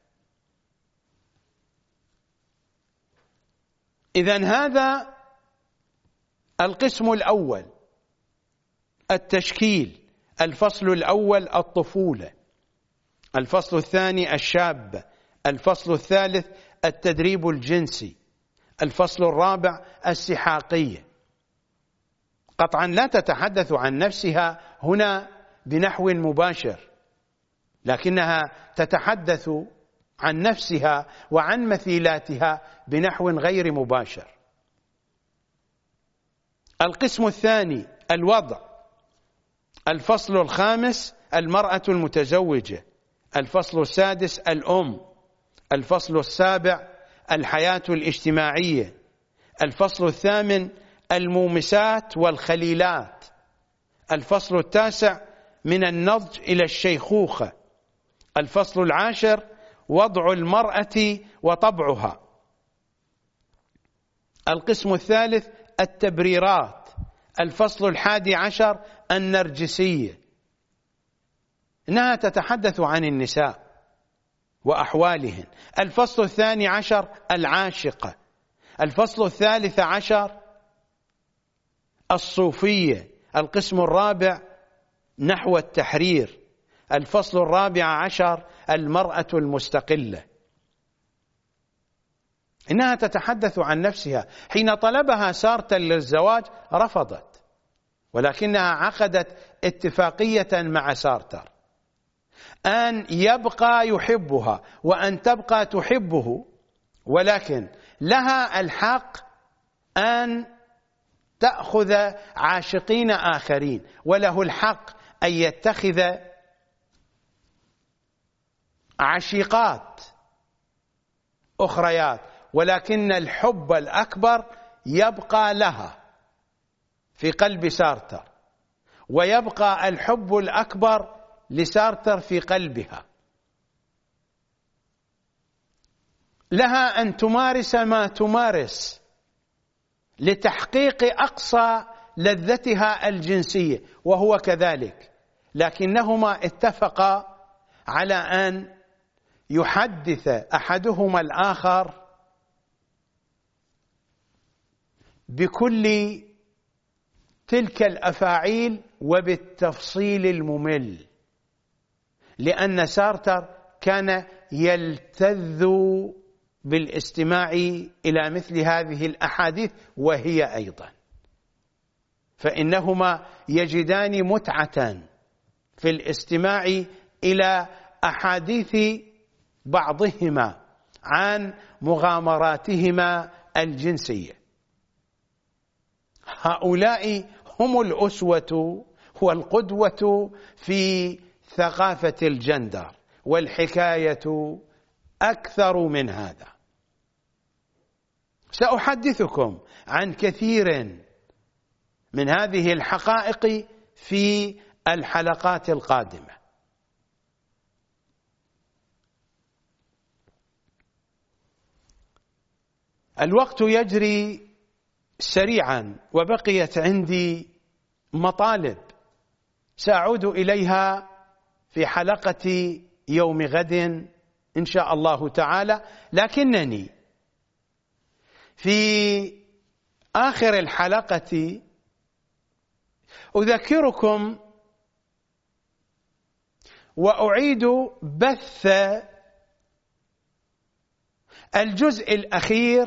إذن هذا القسم الأول، التشكيل. الفصل الأول الطفولة، الفصل الثاني الشاب، الفصل الثالث التدريب الجنسي، الفصل الرابع السحاقية. قطعا لا تتحدث عن نفسها هنا بنحو مباشر، لكنها تتحدث عن نفسها وعن مثيلاتها بنحو غير مباشر. القسم الثاني الوضع، الفصل الخامس المرأة المتزوجة، الفصل السادس الأم، الفصل السابع الحياة الاجتماعية، الفصل الثامن المومسات والخليلات، الفصل التاسع من النضج إلى الشيخوخة، الفصل العاشر وضع المرأة وطبعها، القسم الثالث التبريرات، الفصل الحادي عشر النرجسية. إنها تتحدث عن النساء وأحوالهن. الفصل الثاني عشر العاشقة، الفصل الثالث عشر الصوفية، القسم الرابع نحو التحرير، الفصل الرابع عشر المرأة المستقلة. إنها تتحدث عن نفسها. حين طلبها سارتر للزواج رفضت، ولكنها عقدت اتفاقية مع سارتر أن يبقى يحبها وأن تبقى تحبه، ولكن لها الحق أن تأخذ عاشقين آخرين، وله الحق أن يتخذ عشيقات أخريات، ولكن الحب الأكبر يبقى لها في قلب سارتر، ويبقى الحب الأكبر لسارتر في قلبها. لها أن تمارس ما تمارس لتحقيق أقصى لذتها الجنسية، وهو كذلك، لكنهما اتفقا على أن يحدث أحدهما الآخر بكل تلك الأفاعيل وبالتفصيل الممل، لأن سارتر كان يلتذ بالاستماع إلى مثل هذه الأحاديث، وهي أيضا، فإنهما يجدان متعة في الاستماع إلى أحاديث بعضهما عن مغامراتهما الجنسية. هؤلاء هم الأسوة والقدوة في ثقافة الجندر، والحكاية أكثر من هذا. سأحدثكم عن كثير من هذه الحقائق في الحلقات القادمة. الوقت يجري سريعا، وبقيت عندي مطالب سأعود إليها في حلقة يوم غد إن شاء الله تعالى، لكنني في آخر الحلقة أذكركم وأعيد بث الجزء الأخير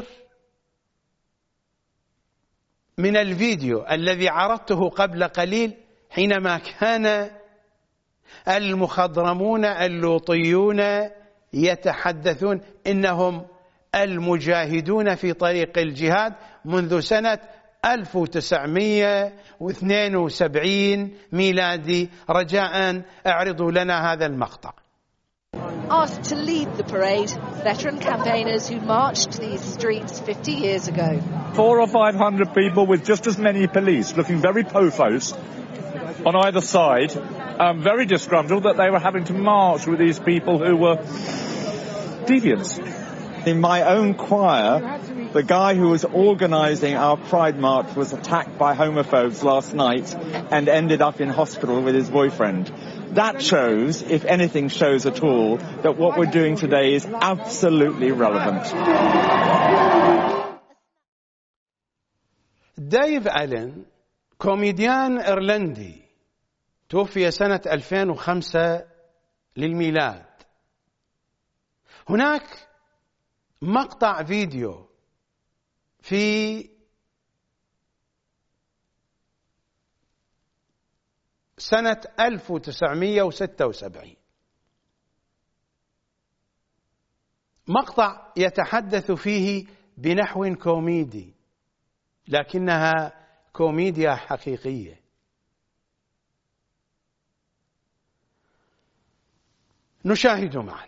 من الفيديو الذي عرضته قبل قليل، حينما كان المخضرمون اللوطيون يتحدثون إنهم المجاهدون في طريق الجهاد منذ سنة ألف وتسعمئة واثنين وسبعين ميلادي. رجاء اعرضوا لنا هذا المقطع. Asked to lead the parade, veteran campaigners who marched these streets fifty years ago. Four or five hundred people with just as many police, looking very po-faced on either side, um, very disgruntled that they were having to march with these people who were deviants. In my own choir, The guy who was organizing our Pride March was attacked by homophobes last night and ended up in hospital with his boyfriend. That shows, if anything shows at all, that what we're doing today is absolutely relevant. ديف ألين كوميديان إيرلندي توفي سنة ألفين وخمسة للميلاد. هناك مقطع فيديو في سنة ألف وتسعمئة وستة وسبعين، مقطع يتحدث فيه بنحو كوميدي لكنها كوميديا حقيقية. نشاهد معا.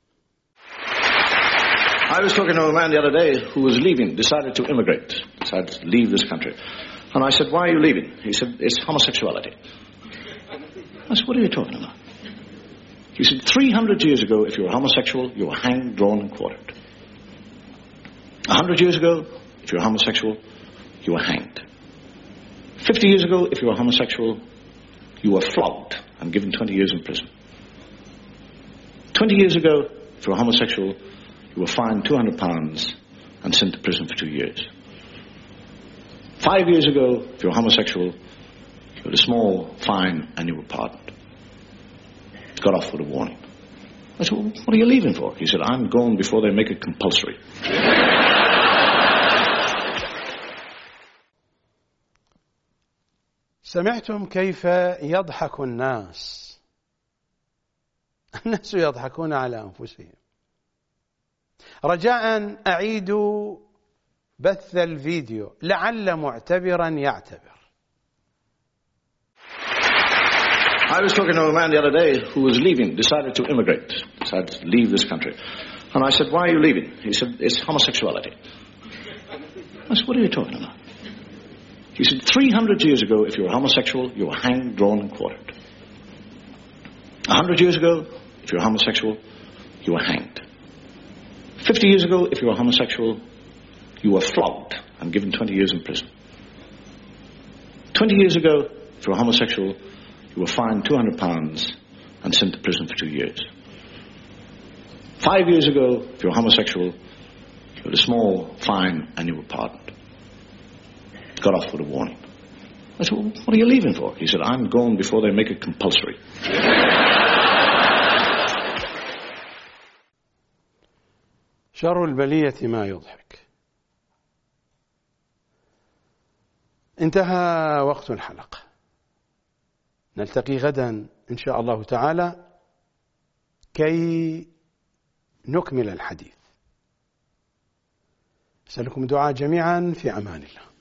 I was talking to a man the other day who was leaving, decided to immigrate, decided to leave this country. And I said, why are you leaving? He said, it's homosexuality. I said, what are you talking about? He said, three hundred years ago, if you were homosexual, you were hanged, drawn, and quartered. one hundred years ago, if you were homosexual, you were hanged. fifty years ago, if you were homosexual, you were flogged and given twenty years in prison. twenty years ago, if you were homosexual, you were fined two hundred pounds and sent to prison for two years. Five years ago, if you were homosexual, you had a small fine and you were pardoned. Got off with a warning. I said, well, what are you leaving for? He said, I'm going before they make it compulsory. سمعتم كيف يضحك الناس؟ الناس يضحكون على أنفسهم. رجاء أعيدوا بث الفيديو لعل معتبرا يعتبر. I was talking to a man the other day who was leaving, decided to immigrate, decided to leave this country. And I said, why are you leaving? He said, it's homosexuality. I said, what are you talking about? He said, three hundred years ago, if you were homosexual, you were hanged, drawn, and quartered. one hundred years ago, if you were homosexual, you were hanged. fifty years ago, if you were homosexual, you were flogged and given twenty years in prison. twenty years ago, if you were homosexual, you were fined two hundred pounds and sent to prison for two years. Five years ago, if you were homosexual, you had a small fine and you were pardoned. Got off with a warning. I said, well, what are you leaving for? He said, I'm going before they make it compulsory. شر البلية ما يضحك. انتهى وقت الحلقة. نلتقي غدا إن شاء الله تعالى كي نكمل الحديث. أسألكم الدعاء جميعا في أمان الله.